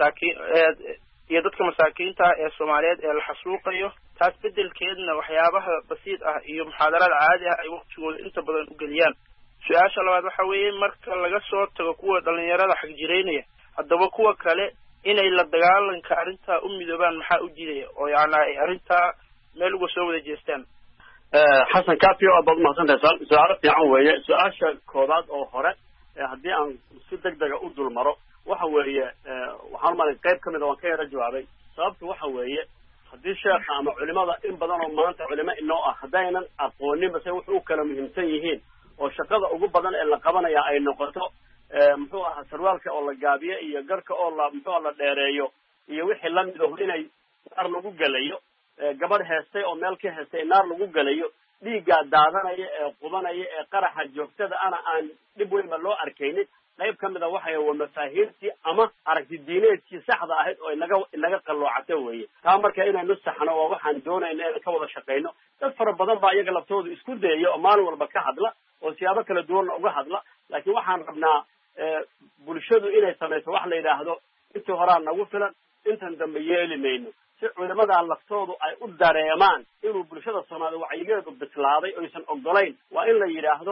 Speaker 3: dadka masaakiinta ee Soomaaliyeed ee la xasuuqayo taas bedelkeedna waxyaabaha basiid ah iyo muxaadarada caadi ah ay waqtigooda inta badan u geliyaan su'aasha labaad waxa weeye marka laga soo tago kuwa dhalinyarada xagjireynaya haddaba kuwa kale inay la dagaalanka arrinta u midoobaan maxaa u diidaya oo yaani ay arrinta meel uga soo wada jeestaan
Speaker 4: xasan kaafi oo aad mahadsantahay su'aalo fiican weeye su'aasha koobaad oo hore haddii aan si degdeg ah u dulmaro waxa weeye waxaan maray qayb kamid ah waan ka yara jawaabay sababtu waxa weeye haddii sheekha ama culimada in badan oo maanta culimo inoo ah haddaynan aqoonin base wuxuu u kala muhiimsan yihiin oo shaqada ugu badan ee la qabanaya ay noqoto muxuu ahaa sarwaalka oo la gaabiyo iyo garka oo la muxuu la dheereeyo iyo wixii la mid ah inay naar lagu galayo gabadh heestay oo meel ka heestay naar lagu galayo dhiigga daadanaya ee qubanaya ee qaraxa joogtada ana aan dib weyn loo arkaynin qayb kamid ah waxa waa mafaahiimtii ama aragti diineedkii saxda ahayd oo inaga qalloocatay weeye taa marka inaynu saxno waa waxaan doonayna inaan ka wada shaqeyno dad fara badan baa iyaga laftooda isku dayaya oo maalin walba ka hadla oo siyaabo kala duwanna uga hadla laakiin waxaan rabnaa bulshadu inay samayso wax la yidhaahdo intii horaa nagu filan intan dambe yeeli mayno si culimada laftoodu ay u dareemaan inuu bulshada Soomaaliyeed wacyigeedu bislaaday oo aysan ogolayn waa in la yiraahdo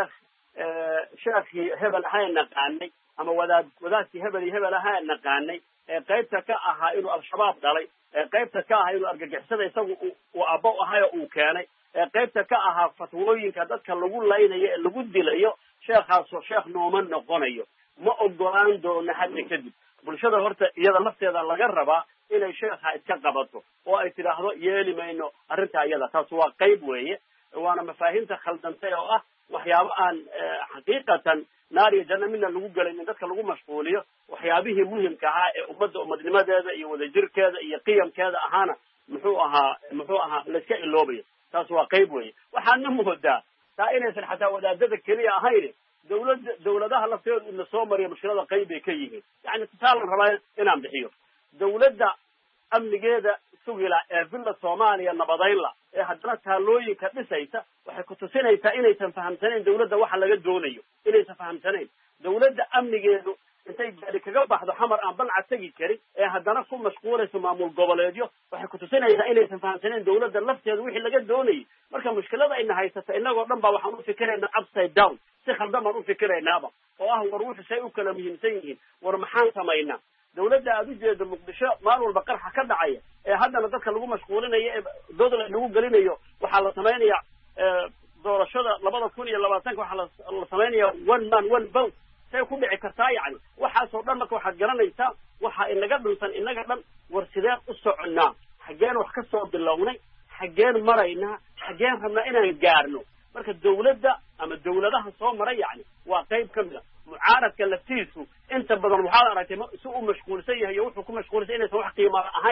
Speaker 4: sheekhi hebel ahaan naqaanay ama wadaadkii hebel iyo hebel ahaan naqaanay ee qaybta ka ahaa inuu al-shabaab dhalay ee qaybta ka ahaa inuu argagixisada isagu uu abo ahaa oo uu keenay ee qaybta ka ahaa fatwooyinka dadka lagu laynayo ee lagu dilayo sheekhaas oo sheekh nooma noqonayo ma ogolaan doono hadda kadib bulshada horta iyada lafteeda laga rabaa inay sheekha iska qabato oo ay tiraahdo yeeli mayno arrinta iyada taas waa qayb weeye waana mafaahiimta khaldantay oo ah waxyaabo aan xaqiiqatan naar iyo janno midna lagu galaynin dadka lagu mashquuliyo waxyaabihii muhiimka ahaa ee ummadnimadeeda iyo wadajirkeeda iyo qiyamkeeda ahaana muxuu ahaa la iska iloobayo taas waa qayb weeye waxaana moodaa taa inaysan xataa wadaadada keliya ahayn dawladaha lafteedu ina soo mariya mushkilada qayb bay ka yihiin yani tusaalan rabaa inaan bixiyo dawladda amnigeeda sugila ee villa Soomaaliya nabadaynla ee haddana taalooyinka dhisaysa waxay ku tusinaysaa inaysan fahamsanayn dawladda waxa laga doonayo inaysan fahamsanayn dawladda amnigeedu intay gaari kaga baxdo xamar aan balca tagi karin ee haddana ku mashquulayso maamul goboleedyo waxay ku tusinaysaa inaysan fahamsanayn dawladda lafteedu wixii laga doonayay marka mushkilada ayna haysata inagoo dhan baa waxaan u fikiraynaa upside down si khaldan baan u fikiraynaaba oo ah war wuxuu say u kala muhiimsan yihiin war maxaan samaynaa dawladda aad u jeedo muqdisho maalin walba qarxa ka dhacaya ee haddana dadka lagu mashquulinayo ee dooda lagu gelinayo waxaa la samaynayaa doorashada 2020 waxaa la samaynayaa one man one vote say ku dhici kartaa yani waxaasoo dhan marka waxaad garanaysaa waxaa inaga dhunsan inaga dhan war sideen u soconnaa xaggeen wax ka soo bilownay xaggeen maraynaa xaggeen rabnaa inaan gaarno marka dawladda ama dawladaha soo maray yani waa qayb ka mid ah mucaaradka laftiisu inta badan waxaad aragtay si uu mashquulsan yahay wuxuu ku mashquulsan inaysan wax qiimo ahayn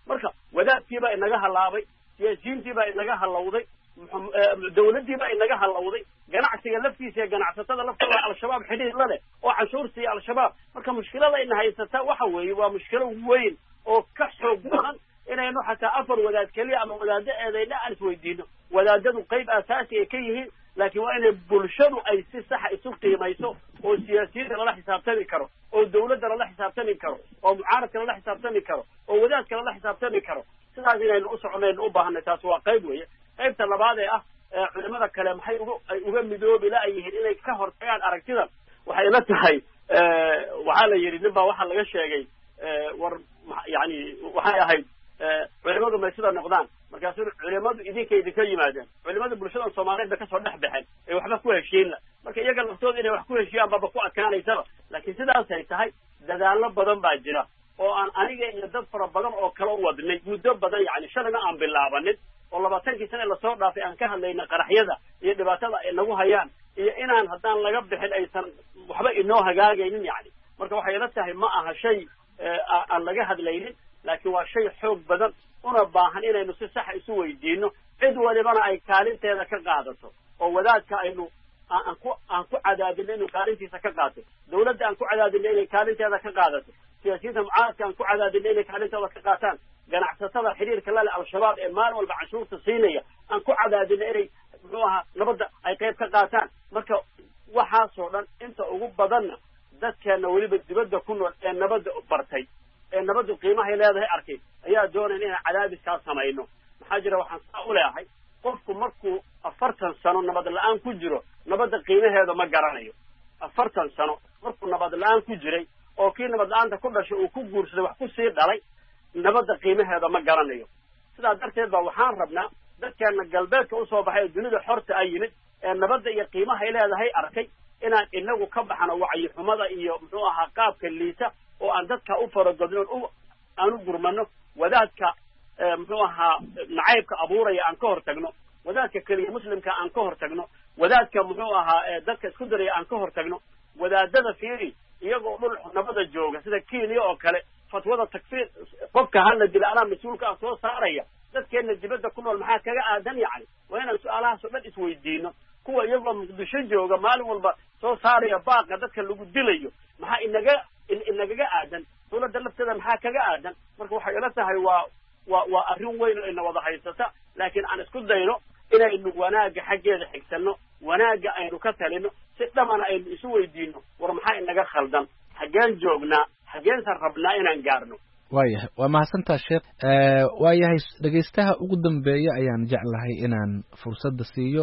Speaker 4: marka wadaadkiibaa inaga halaabay, siyaasiyiintiibaa inaga halowday, dawladdiibaa inaga halowday, ganacsiga laftiisa iyo ganacsatada laftooda al-shabaab xidhiir la leh oo canshuur siiya al-shabaab. marka mushkilada ina haysata waxa weeye waa mushkilo weyn oo ka xoog badan inaynu xataa 4 wadaad keliya ama wadaado eedayna aan isweydiino. wadaadadu qayb asaasi ay ka yihiin, laakiin waa inay bulshadu ay si saxa isu qiimayso oo siyaasiyiinta lala xisaabtami karo, oo dawladda lala xisaabtami karo, oo mucaaradka lala xisaabtami karo, oo wadaadka lala xisaabtami karo. sidaas inaynu u soconaynu u baahanay. taas waa qayb weeye. qaybta labaad ee ah culimada kale maxay uga midoobi la yihiin inay ka hortagaan aragtidan. waxay la tahay waxaa la yidhi nin baa waxaa laga sheegay war yani waxay ahayd culimadu may sida noqdaan. markaasuu culimadu idinka yimaadeen. culimada bulshada Soomaaliyeed ka soo dhex baxeen ee waxba ku heshiin la. marka iyaga laftooda inay wax ku heshiiyaan baba ku adkaanaysaba. laakiin sidaas ay tahay dadaallo badan baa jira oo aan aniga iyo dad fara badan oo kala wadnay muddo badan, yani shalina aan bilaabanin oo 20 sano la soo dhaafay aan ka hadlayna qaraxyada iyo dhibaatada ay nagu hayaan iyo inaan haddaan laga bixin aysan waxba inoo hagaagaynin yani. marka waxay la tahay ma aha shay aan laga hadlaynin, laakiin waa shay xoog badan una baahan inaynu si sax isu weydiino. cid walibana ay kaalinteeda ka qaadato oo wadaadka aynu aan ku cadaadino inuu kaalintiisa ka qaato, dawladda aan ku cadaadino inay kaalinteeda ka qaadato, siyaasiyiinta mucaaradka aan ku cadaadino inay kaalinteeda ka qaataan, ganacsatada xiriirka la leh al-shabaab ee maalin walba canshuurta siinaya aan ku cadaadino inay muxuu ahaa nabadda ay qayb ka qaataan. marka waxaasoo dhan inta ugu badanna dadkeena weliba dibadda ku nool ee nabadda bartay ee nabaddu qiimahay leedahay arkay ayaa doonaya inaan cadaadiskaa samayno. maxaa jira waxaan saa u leeyahay qofku markuu 40 sano nabad la-aan ku jiro nabadda qiimaheeda ma garanayo. 40 sano markuu nabad la-aan ku jiray oo kii nabad la-aanta ku dhashay uu ku guursaday wax ku sii dhalay, nabadda qiimaheeda ma garanayo. sidaa darteed baa waxaan rabnaa dadkeena galbeedka usoo baxay ee dunida xorta ay yimid ee nabadda iyo qiimahay leedahay arkay inaan inagu ka baxno wacyi-xumada iyo muxuu ahaa qaabka liita oo aan dadka u faragodno aan u gurmano. wadaadka muxuu ahaa nacaybka abuuraya aan ka hortagno, wadaadka keliya muslimka aan ka hortagno, wadaadka muxuu ahaa dadka isku daraya aan ka hortagno. wadaadada fiiri iyagoo dhul nabada jooga sida Kenya oo kale fatwada takfiir qofka hala dila anaa mas-uulka ah soo saaraya. dadkeena dibadda ku nool maxaa kaga aadan yani? waa inaan su-aalahaas oo dhan isweydiino. kuwa iyagoo Muqdisho jooga maalin walba soo saaraya baaqa dadka lagu dilayo maxaa inagaga aadan? dawladda lafteeda maxaa kaga aadan? marka waxay ila tahay waa arrin weyn oo ina wada haysata, laakiin aan isku dayno inaynu wanaagga xaggeeda xigsanno, wanaagga aynu ka talino, si dhamana aynu isu weydiino war maxaa inaga khaldan, xaggeen joognaa, xaggeensan rabnaa inaan gaarno.
Speaker 23: waayahay waa mahadsantaa sheekh. waayahay dhegaystaha ugu dambeeya ayaan jeclahay inaan fursadda siiyo.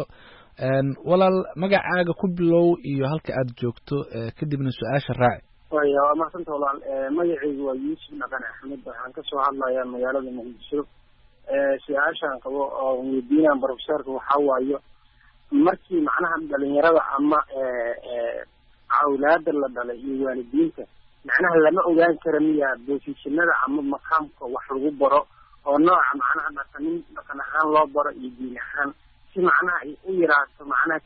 Speaker 23: walaal magacaaga ku bilow iyo halka aad joogto kadibna su-aasha raaci.
Speaker 5: waa mahadsantaa walaal. magacaygu waa Yuusuf Naqan Axmed, waxaan kasoo hadlayaa magaalada Muqdisho. su-aashaan qabo oo weydiinaan professorka waxaa waayo markii macnaha dhalinyarada ama awlaada la dhalay iyo waalidiinta macnaha lama ogaan kara miya boosishinada ama maqaamka wax lagu baro oo nooca macnaha dhaqan ahaan loo baro iyo diin ahaan si macnaha ay u yaraato macnaha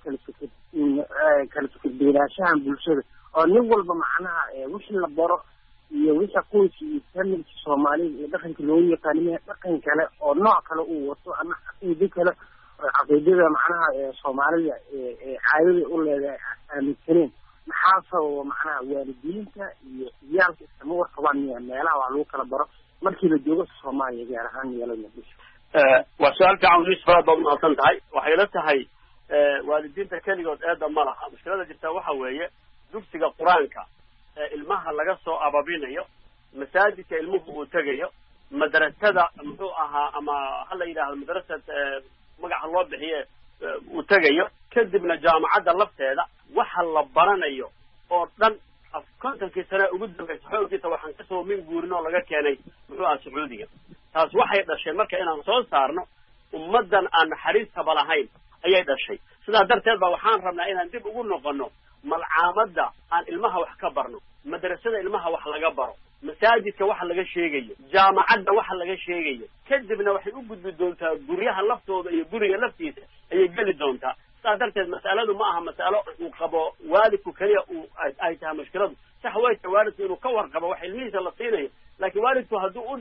Speaker 5: kala fikir beelaanshahan bulshada oo nin walba macnaha wixii la baro iyo wixii qoyska iyo familka Soomaalida iyo dhaqanka loo yaqaano dhaqan kale oo nooc kale uu wato ama caqiido kale oo caqiidada macnaha Soomaalida caadada u leedahay aaminsaneen maxaa sababa macnaha waalidiinta iyo ciyaalka isma warqabaan meelaha wax lagu kala baro markii la joogo Soomaaliya gaar ahaan magaalada Muqdisho.
Speaker 4: waa su-aal fiican Yuusuf, aad baad umahadsan tahay. waxay la tahay waalidiinta keligood eedda ma laha. mushkilada jirta waxa weeye dugsiga qur-aanka ilmaha laga soo ababinayo, masaajidka ilmuhu uu tegayo, madrasada muxuu ahaa ama hala yidhaahdo madrasad magaca loo bixiye uu tegayo, kadibna jaamacadda lafteeda waxa la baranayo oo dhan 50 sano ugu dambaysa xooggiisa waxaan kasoo min guurin oo laga keenay muxuu ahaa Sacuudiga. taas waxay dhashay marka inaan soo saarno ummaddan aan naxariistaba lahayn ayay dhashay. sidaa darteed baa waxaan rabnaa inaan dib ugu noqono malcaamadda aan ilmaha wax ka barno, madrasada ilmaha wax laga baro, masaajidka waxa laga sheegayo, jaamacadda waxa laga sheegayo, kadibna waxay u gudbi doontaa guryaha laftooda iyo guriga laftiisa ayay geli doontaa. sidaa darteed mas'aladu ma aha mas'alo uu qabo waalidku keliya ay tahay mushkiladu. sax way tahay waalidku inuu ka warqabo wax ilmihiisa la siinayo, laakiin waalidku hadduu u diray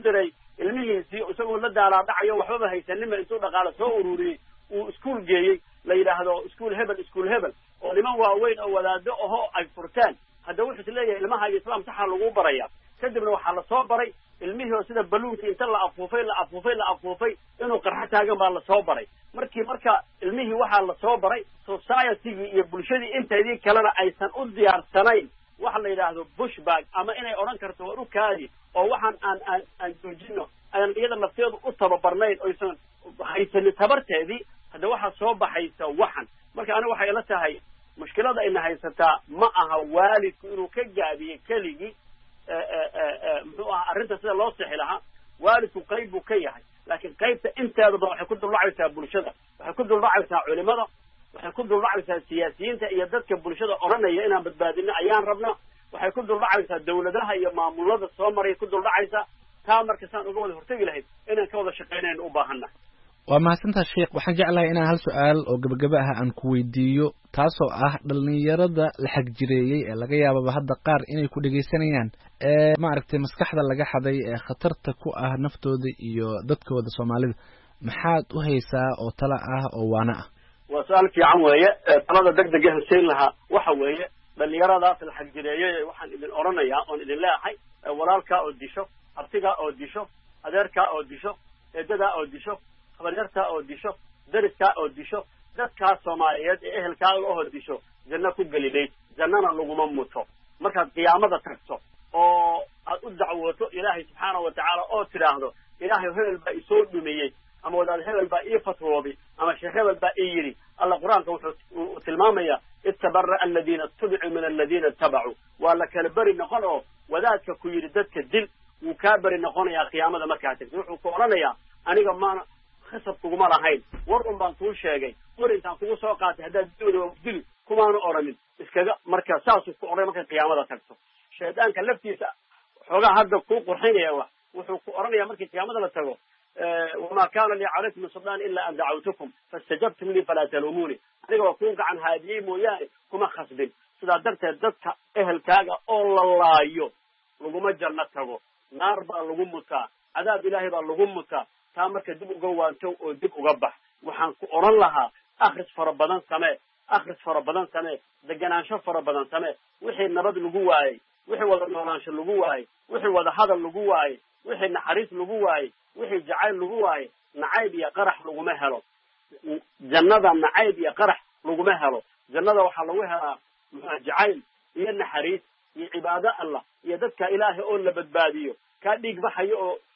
Speaker 4: ilmihiisii isagoo la daalaadhacayo waxbaba haysanima intuu dhaqaale soo ururiyey uu iskuul geeyey la yidhaahdo iskuul hebel oo niman waaweyn oo wadaado ahoo ay furteen hadda wuxuu is leeyahay ilmaha iyo islaam saxaa lagu baraya kadibna waxaa lasoo baray ilmihii oo sida baluunka inta la afuufay inuu qarxo taagan baa lasoo baray marka ilmihii waxaa lasoo baray societygii iyo bulshadii inteedii kalena aysan u diyaarsanayn waxa la yidhaahdo bushback ama inay odhan karto war u kaadi oo waxaan aan joojino ayaan iyada nafteedu u tababarnayn oysan haysanin tabarteedii hadda waxaa soo baxaysa waxan marka aniga waxay ila tahay mushkilada ayna haysataa ma aha waalidku inuu ka gaabiyey keligii muxuu ahaa arrinta sida loo sixi lahaa waalidku qayb buu ka yahay laakiin qaybta inteedaba waxay ku duldhacaysaa bulshada waxay ku duldhacaysaa culimada waxay ku duldhacaysaa siyaasiyiinta iyo dadka bulshada odhanaya inaan badbaadino ayaan rabna waxay ku duldhacaysaa dawladaha iyo maamulada soo maray ku duldhacaysaa taa marka saan uga wada hortegi lahayd inaan ka wada shaqaynayno u baahannahay
Speaker 23: waa mahadsantaha sheekh waxaan jeclahay inaan hal su-aal oo gabagaba ah aan ku weydiiyo taasoo ah dhalinyarada la xagjireeyey ee laga yaababa hadda qaar inay ku dhegaysanayaan ee maaragtay maskaxda laga xaday ee khatarta ku ah naftooda iyo dadkooda soomaalida maxaad u haysaa oo tala ah oo waana ah
Speaker 4: waa su-aal fiican weeye talada degdega hussein lahaa waxa weeye dhalinyaradaas la xagjireeyey waxaan idin odhanayaa oon idin leeyahay walaalkaa oo disho abtigaa oo disho adeerkaa oo disho eedadaa oo disho habaryartaa oo disho dariskaa oo disho dadkaa soomaaliyeed ee ehelkaaga oo disho janno ku gelidayd jannana laguma muto markaad qiyaamada tagto oo aad u dacwooto ilaahay subxaanahu watacaala oo tidhaahdo ilaahay hebel baa isoo dhumiyey ama wadaad hebel baa ii fatwoobay ama sheekh hebel baa ii yidhi alla qur-aanka wuxuu tilmaamayaa itabara'a aladiina ittabicuu min aladiina ittabacuu waa la kala beri noqon oo wadaadka ku yidhi dadka dil wuu kaa beri noqonayaa qiyaamada markaa tagto wuxuu ku odhanayaa aniga maana khasab kuguma lahayn war un baan kuu sheegay war intaan kugu soo qaatay haddaad dili dili kumaanu odhanin iskaga marka saasuu ku odhay markay qiyaamada tagto shaydaanka laftiisa xoogaa hadda kuu qurxinaya wax wuxuu ku odhanaya markii qiyaamada la tago wamaa kaana lii calaykum min sultaan ilaa an dacawtukum faistajabtum lii falaa taluumuuni aniga waa kuu gacan haadiyey mooyaane kuma khasbin sidaa darteed dadka ehelkaaga oo la laayo laguma janno tago naar baa lagu mutaa cadaab ilaahay baa lagu mutaa taa marka dib uga waantow oo dib uga bax waxaan ku odhan lahaa akhris fara badan samee deganaansho fara badan samee wixii nabad lagu waayey wixii wada noolaansho lagu waayey wixii wada hadal lagu waayey wixii naxariis lagu waayey wixii jacayl lagu waayey nacayb iyo qarax laguma helo jannada nacayb iyo qarax laguma helo jannada waxaa lagu helaa jacayl iyo naxariis iyo cibaado allah iyo dadka ilaahay oo la badbaadiyo kaa dhiig baxayo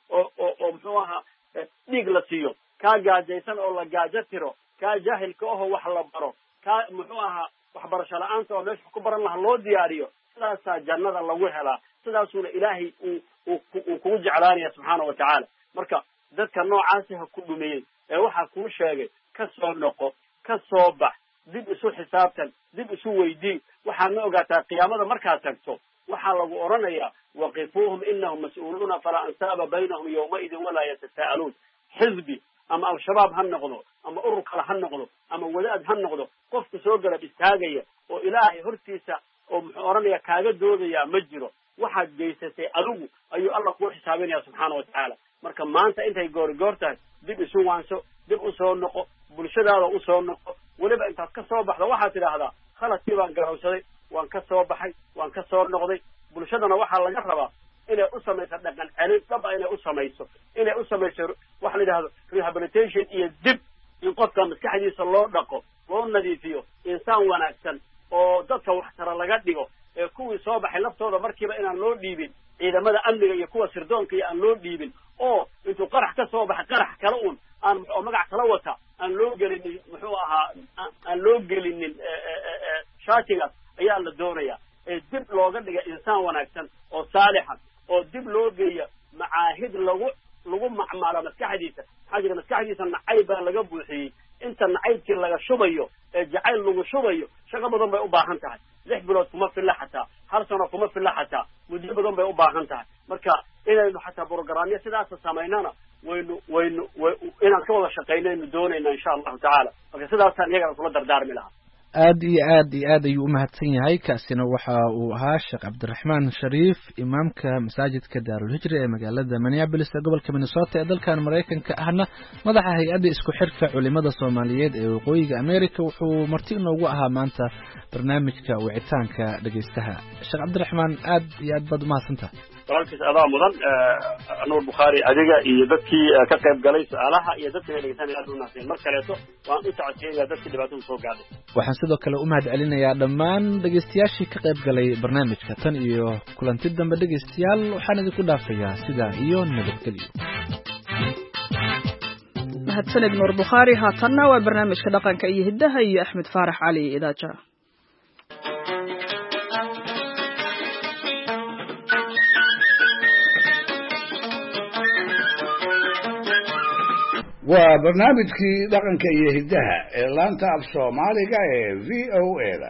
Speaker 4: oo muxuu ahaa dhiig la siiyo kaa gaajaysan oo la gaajo tiro kaa jaahilka ahoo wax la baro kaa muxuu ahaa waxbarasho la-aanta oo meesha ku baran laha loo diyaariyo sidaasaa jannada lagu helaa sidaasuuna ilaahay uu kugu jeclaanaya subxaana watacaala marka dadka noocaasi ha ku dhumiyey ee waxaa kuu sheegay ka soo noqo ka soo bax dib isu xisaabtan dib isu weydii waxaadna ogaataa qiyaamada markaad tagto waxaa lagu odhanayaa waqifuuhum inahum mas-uuluuna falaa ansaaba baynahum yawmaidin walaa yatasaa'aluun xisbi ama al-shabaab ha noqdo ama urur kale ha noqdo ama wadaad ha noqdo qofka soo garab istaagaya oo ilaahay hortiisa oo muxuu odhanaya kaaga doodayaa ma jiro waxaad geysatay adigu ayuu alla kuu xisaabinaya subxaana watacaala marka maanta intay goorigoor tahay dib isu waanso dib usoo noqo bulshadaada usoo noqo weliba intaad ka soo baxdo waxaad tidhaahdaa khaladkii baan garowsaday waan ka soo baxay waan ka soo noqday bulshadana waxaa laga rabaa inay u samayso dhaqan celin dhaba inay u samayso waxa la yidhahdo rehabilitation iyo dib in qofka maskaxdiisa loo dhaqo loo nadiifiyo insaan wanaagsan oo dadka waxtara laga dhigo ee kuwii soo baxay laftooda markiiba inaan loo dhiibin ciidamada amniga iyo kuwa sirdoonka iyo aan loo dhiibin oo intuu qarax ka soo baxay qarax kale un oo magac kala wata aan loo gelinin muxuu ahaa aan loo gelinin shaatigaas ayaa la doonaya ee dib looga dhiga insaan wanaagsan oo saalixa oo dib loo geeya macaahid lagu macmaalo maskaxdiisa maxaa jira maskaxdiisa nacayb baa laga buuxiyey inta nacaybkii laga shubayo ee jacayl lagu shubayo shaqo badan bay u baahan tahay 6 bilood kuma filla xataa 1 sano kuma filla xataa muddo badan bay u baahan tahay marka inaynu xataa programyo sidaas samaynana waynu inaan ka wada shaqaynayno doonayna insha allahu tacaala marka sidaasaan iyagana kula dardaarmi lahaa
Speaker 23: aad iyo aad iyo aad ayuu u mahadsan yahay kaasina waxa uu ahaa sheekh cabdiraxmaan shariif imaamka masaajidka daarulhijra ee magaalada minneapolis ee gobolka minnesota ee dalkan maraykanka ahna madaxa hay-adda isku xirka culimada soomaaliyeed ee waqooyiga america wuxuu marti inoogu ahaa maanta barnaamijka wicitaanka dhegeystaha sheekh cabdiraxmaan aad iyo aad baad umahadsantaha
Speaker 4: walaalkiis adaa mudan nuur bukhaari adiga iyo dadkii ka qayb galay su-aalaha iyo dadkii dhegeysanaya aad u naaseen mar kaleeto waan u tacsiyeynaya dadkii dhibaatada soo gaadhay
Speaker 23: waxaan sidoo kale u mahad celinayaa dhammaan dhegeystayaashii ka qayb galay barnaamijka tan iyo kulanti dambe dhegeystayaal waxaan idinku dhaafayaa sidaa iyo nabadgelyo
Speaker 1: mahadsanid nuur bukhaari haatanna waa barnaamijka dhaqanka iyo hiddaha iyo axmed faarax cali idaaja
Speaker 8: waa barnaamijkii dhaqanka iyo hiddaha ee laanta af soomaaliga ee v o a-da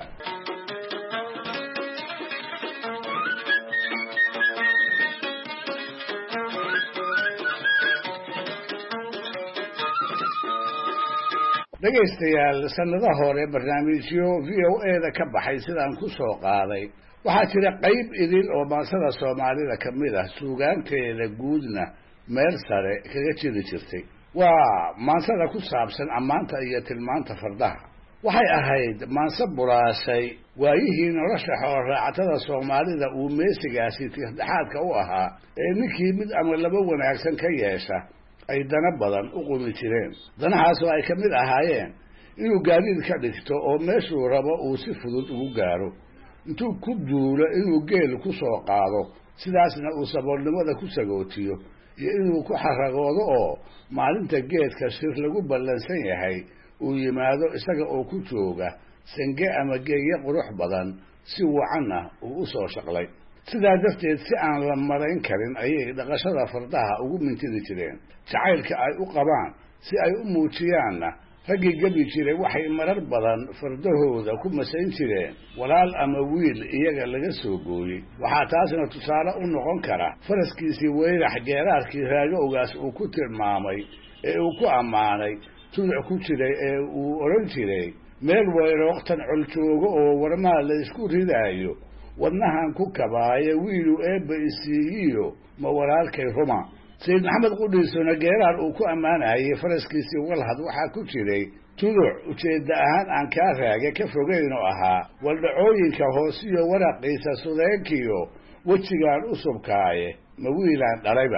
Speaker 8: dhegaystayaal sannado hore barnaamijyo v o a-da ka baxay sidaan ku soo qaaday waxaa jira qayb idil oo maansada soomaalida ka mid ah suugaanteeda guudna meel sare kaga jiri jirtay waa maansada ku saabsan ammaanta iyo tilmaanta fardaha waxay ahayd maanse buraashay waayihii nolosha xoolraacatada soomaalida uu meesigaasi tirdhexaadka u ahaa ee ninkii mid ama laba wanaagsan ka yeesha ay dana badan u qumi jireen danahaasoo ay ka mid ahaayeen inuu gaadiid ka dhigto oo meeshuu rabo uu si fudud ugu gaaro intuu ku duulo inuu geel ku soo qaado sidaasna uu saboolnimada ku sagootiyo iyo inuu ku xaragoodo oo maalinta geedka shir lagu ballansan yahay uu yimaado isaga oo ku jooga sange ama geeyo qurux badan si wacanna uu u soo shaqlay sidaa darteed si aan la marayn karin ayay dhaqashada fardaha ugu mintidi jireen jacaylka ay u qabaan si ay u muujiyaanna raggii gebi jiray waxay marar badan fardahooda ku masayn jireen walaal ama wiil iyaga laga soo gooyey waxaa taasna tusaale u noqon kara faraskiisii weyrax geeraarkii raagowgaas uu ku tilmaamay ee uu ku ammaanay tuduc ku jiray ee uu odhan jiray meel weyrooktan col joogo oo warmaa la isku ridaayo wadnahan ku kabaaye wiilu eebba isiiyiyo ma walaalkay ruma sayid maxamed qudhiisuna geeraar uu ku ammaanayay faraskiisii walhad waxaa ku jiray tuduc ujeedda ahaan aan kaa raage ka fogeyn oo ahaa waldhacooyinka hoosiyo waraqiisa sudeenkiyo wejigaan u subkaaye ma wiilaan dhalayba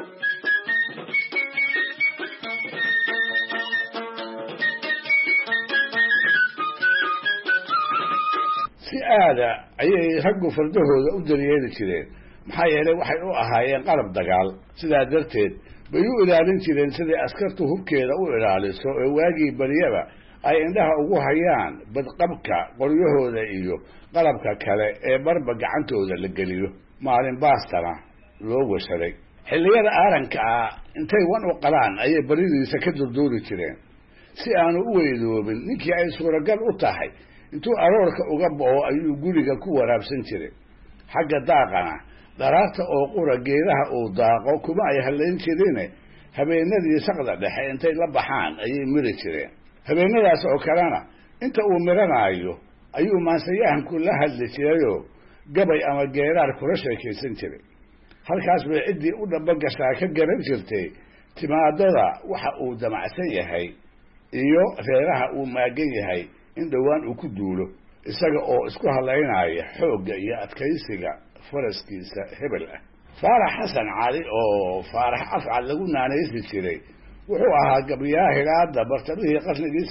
Speaker 8: si aada ayay raggu fardahooda u daryeeli jireen maxaa yeelay waxay u ahaayeen qalab dagaal sidaa darteed bay u ilaalin jireen sidai askartu hubkeeda u ilaaliso ee waagii baryaba ay indhaha ugu hayaan badqabka qoryahooda iyo qalabka kale ee marba gacantooda la geliyo maalin baastana loo washaday xilliyada aaranka ah intay wan u qalaan ayay baridiisa ka durduuri jireen si aanu u weydoobin ninkii ay suuragal u tahay intuu aroorka uga bo'o ayuu guriga ku waraabsan jiray xagga daaqana dharaarta oo qura geedaha uu daaqo kuma ay hallayn jirine habeenadii saqda dhexe intay la baxaan ayay miri jireen habeenadaas oo kalena inta uu miranaayo ayuu maansayahanku la hadli jirayoo gabay ama geeraar kula sheekaysan jiray halkaas bay ciddii u dhabagashaa ka garan jirtay timaadada waxa uu damacsan yahay iyo reeraha uu maagan yahay in dhowaan uu ku duulo isaga oo isku hadlaynaya xoogga iyo adkaysiga faraskiisa hebel ah faarax xasan cali oo faarax afcad lagu naanaysi jiray wuxuu ahaa gabyaha hilaada bartamihii qarnigii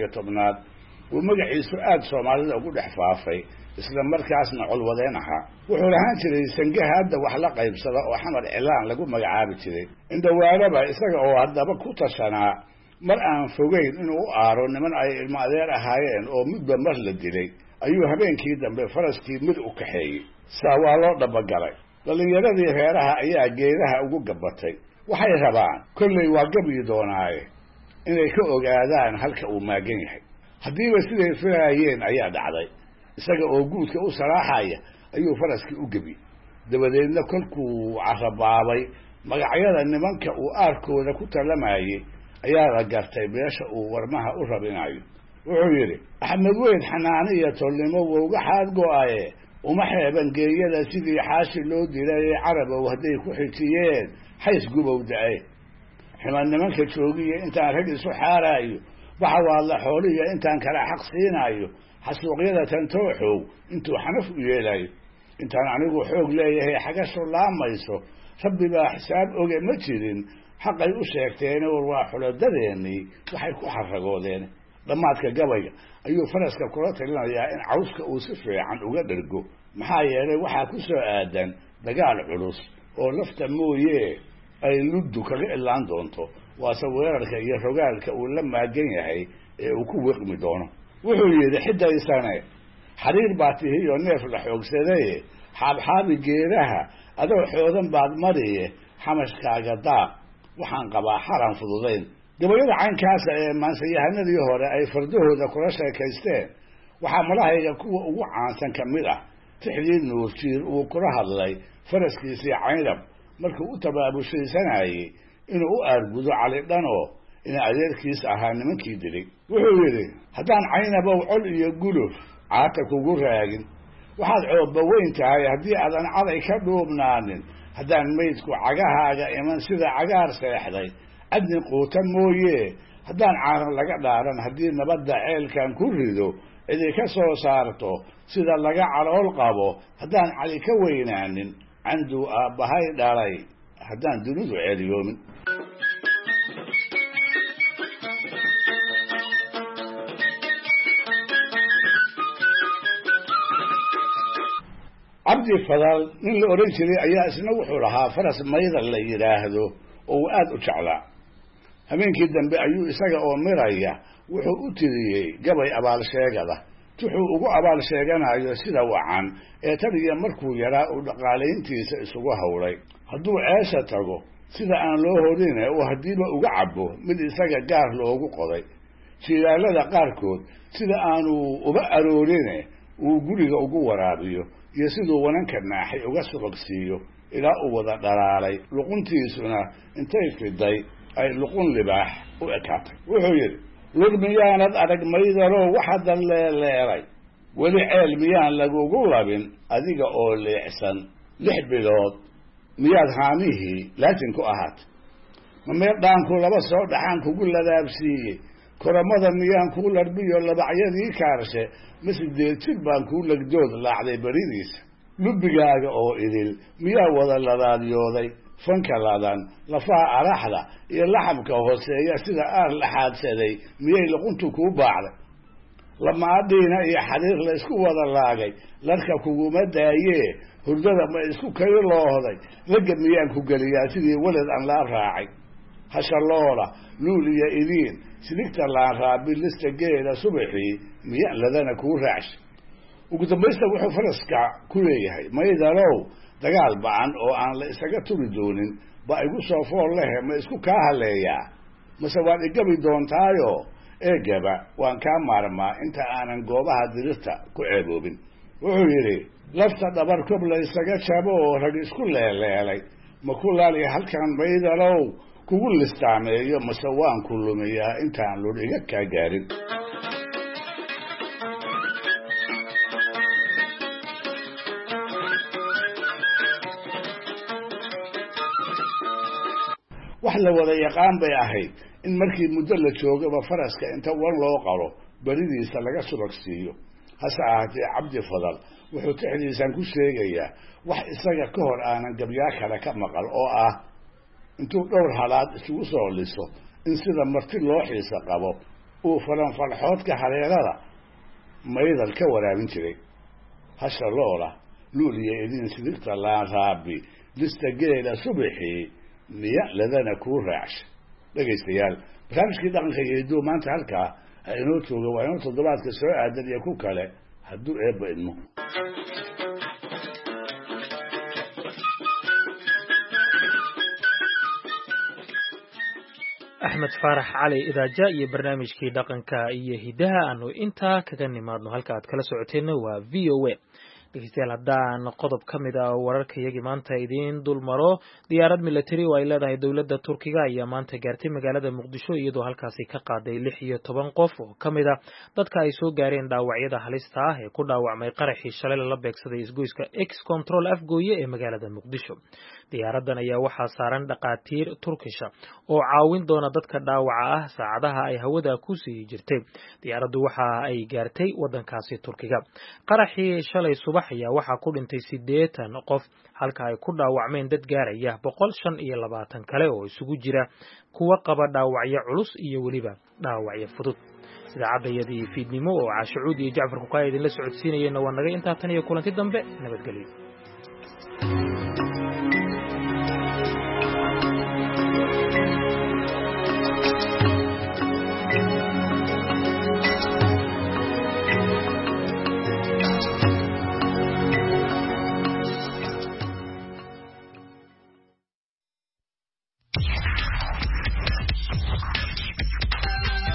Speaker 8: 19 uu magaciisu aad soomaalida ugu dhex faafay isla markaasna colwadeen ahaa wuxuu lahaan jiray sange hadda wax la qaybsada oo xamar cilaan lagu magacaabi jiray indhawaanaba isaga oo haddaba ku tashanaa mar aan fogeyn inuu u aaro niman ay ilmo adeer ahaayeen oo midba mar la dilay ayuu habeenkii dambe faraskii mid u kaxeeyey saa waa loo dhabagalay dhallinyaradii reeraha ayaa geedaha ugu gabatay waxay rabaan kollay waa gabyi doonaaye inay ka ogaadaan halka uu maagan yahay haddiiba siday filaayeen ayaa dhacday isaga oo guudka u saraaxaya ayuu faraskii u gebiyey dabadeedna kolkuu carabaabay magacyada nimanka uu aarkooda ku talamayey ayaa la gartay meesha uu warmaha u rabinayo wuxuu yidhi axmed weyn xanaani iyo tolnimo wowga xaad go-aye uma xeeban geeyada sidii xaashi loo dilay carabow hadday ku xijiyeen xays gubow da-ay ximad nimanka joogiya intaan rag isu xaaraayo baxawaadla xooliya intaan kala xaq siinaayo xasuuqyada tantooxow intuu xanaf u yeelayo intaan anigu xoog leeyahay xagashu laamayso rabbi baa xisaab oge ma jirin xaqay u sheegteene war waa xuladadeenii waxay ku xaragoodeen dhammaadka gabayga ayuu faraska kula talinayaa in cawska uu si fiican uga dhergo maxaa yeelay waxaa ku soo aadan dagaal culus oo lafta mooye ay luddu kaga ilaan doonto waase weerarka iyo rogaalka uu la maagan yahay ee uu ku wiqmi doono wuxuu yidhi xidaysane xariir baa tihiyo neef la xoogsadaye xaabxaabi geedaha adoo xoodan baad mariye xamashkaaga daaq waxaan qabaa xaran fududayn gabayada caynkaasa ee maansayahanadii hore ay fardahooda kula sheekaysteen waxaa malahayga kuwa ugu caansan ka mid ah tixdii nuurjiir uu kula hadlay faraskiisii caynab markuu u tabaabushaysanayey inuu u aargudo cali dhanoo ina adeerkiis ahaa nimankii dilay wuxuu yidhi haddaan caynabow col iyo guluf caata kugu raagin waxaad coobba weyn tahay haddii aadan caday ka dhuubnaanin haddaan maydku cagahaaga iman sida cagaar seexday cadni quuta mooye haddaan caaran laga dhaaran haddii nabadda ceelkan ku rido cidi ka soo saarto sida laga calool qabo haddaan cali ka weynaanin canduu aabbahay dhalay haddaan dunidu ceeliyoomin cabdi fadal nin la odhan jiray ayaa isna wuxuu lahaa faras mayda la yidhaahdo oo uu aada u jeclaa habeenkii dambe ayuu isaga oo miraya wuxuu u tiriyey gabay abaalsheegada wuxuu ugu abaal sheeganayo sida wacan ee tan iyo markuu yaraa uu dhaqaalayntiisa isugu hawlay hadduu ceesha tago sida aan loo hodine uu haddiiba uga cabo mid isaga gaar loogu qoday jiilaalada qaarkood sida aanu uba aroorine uu guriga ugu waraabiyo iyo siduu wananka naaxay uga subagsiiyo ilaa uu wada dhalaalay luquntiisuna intay fiday ay luqun libaax u ekaatay wuxuu yidhi lur miyaanad arag maydalow waxadan leeleelay weli ceel miyaan lagugu labin adiga oo leexsan 6 bilood miyaad haamihii laakin ku ahaat ma meel dhaanku laba soo dhaxaan kugu ladaabsiiyey koramada miyaan kuu larbiyo labacyadii kaarshe masideed jir baan kuu legdood laacday beridiisa lubbigaaga oo idil miyaa wada ladaadiyooday fanka ladan lafaha araxda iyo laxabka hooseeya sida aar la xaadsaday miyay luquntu kuu baacday lamaadhiina iyo xariir la isku wada laagay larka kuguma daayee hurdada ma isku kari loohday ragga miyaan ku geliyaa sidii walad aan laa raacay hashaloola luul iyo idiin sidigta laan raabi lista geela subaxii miyaan ladana kuu raacshay ugu dambaysta wuxuu faraska ku leeyahay maydalow dagaal ba-an oo aan la isaga turi doonin ba igu soo fool lehe ma isku kaa haleeyaa mase waad igabi doontaayo eegaba waan kaa maarmaa inta aanan goobaha dirirta ku ceeboobin wuxuu yidhi lafta dhabar kob la isaga jabo oo rag isku leeleelay ma ku laaliya halkan maydalow kugu listaameeyo mase waan ku lumiyaa intaan lur iga kaa gaarin wax la wada yaqaan bay ahayd in markii muddo la joogaba faraska inta wan loo qalo beridiisa laga subagsiiyo hase ahaatee cabdi fadal wuxuu tixdiisan ku sheegayaa wax isaga ka hor aanan gabyaa kale ka maqal oo ah intuu dhowr halaad isugu soo liso in sida marti loo xiisa qabo uu falanfalxoodka hareerada maydal ka waraabin jiray hasha loola luul iyo idiin sidigta laan raabi lista geela subaxii miya ladana kuu raacsha dhegaystayaal barnaamijkii dhaqanka iyo hidduu maanta halkaa ha inoo jooga waa inuu toddobaadka soo aadan iyo ku kale hadduu eebba idmo
Speaker 2: axmed faarax cali idaaja iyo barnaamijkii dhaqanka iyo hiddaha aanu intaa kaga nimaadno halka aad kala socoteenna waa v o a dhegeystayaal haddaan qodob ka mid ah wararkayagii maanta idiin dul maro diyaarad military oo ay leedahay dowladda Turkiga ayaa maanta gaartay magaalada Muqdisho iyadoo halkaasi ka qaaday 16 qof oo ka mid ah dadka ay soo gaareen dhaawacyada halista ah ee ku dhaawacmay qaraxii shalay la beegsaday isgoyska X Control Afgooye ee magaalada Muqdisho. Diyaaradan ayaa waxaa saaran dhaqaatiir Turkisha oo caawin doona dadka dhaawaca ah saacadaha ay hawada ku sii jirtay. Diyaaraddu waxa ay gaartay wadankaasi Turkiga. Qaraxii shalay subax ayaa waxaa ku dhintay 80 qof halka ay ku dhaawacmeen dad gaaraya 125 kale oo isugu jira kuwa qaba dhaawacyo culus iyo waliba dhaawacyo fudud. idaacadayadii fiidnimo oo Caashuud iyo Jacfar ku qaayidin la socodsiinayeen waa naga inta tan iyo kulanti dambe nabadgelyo.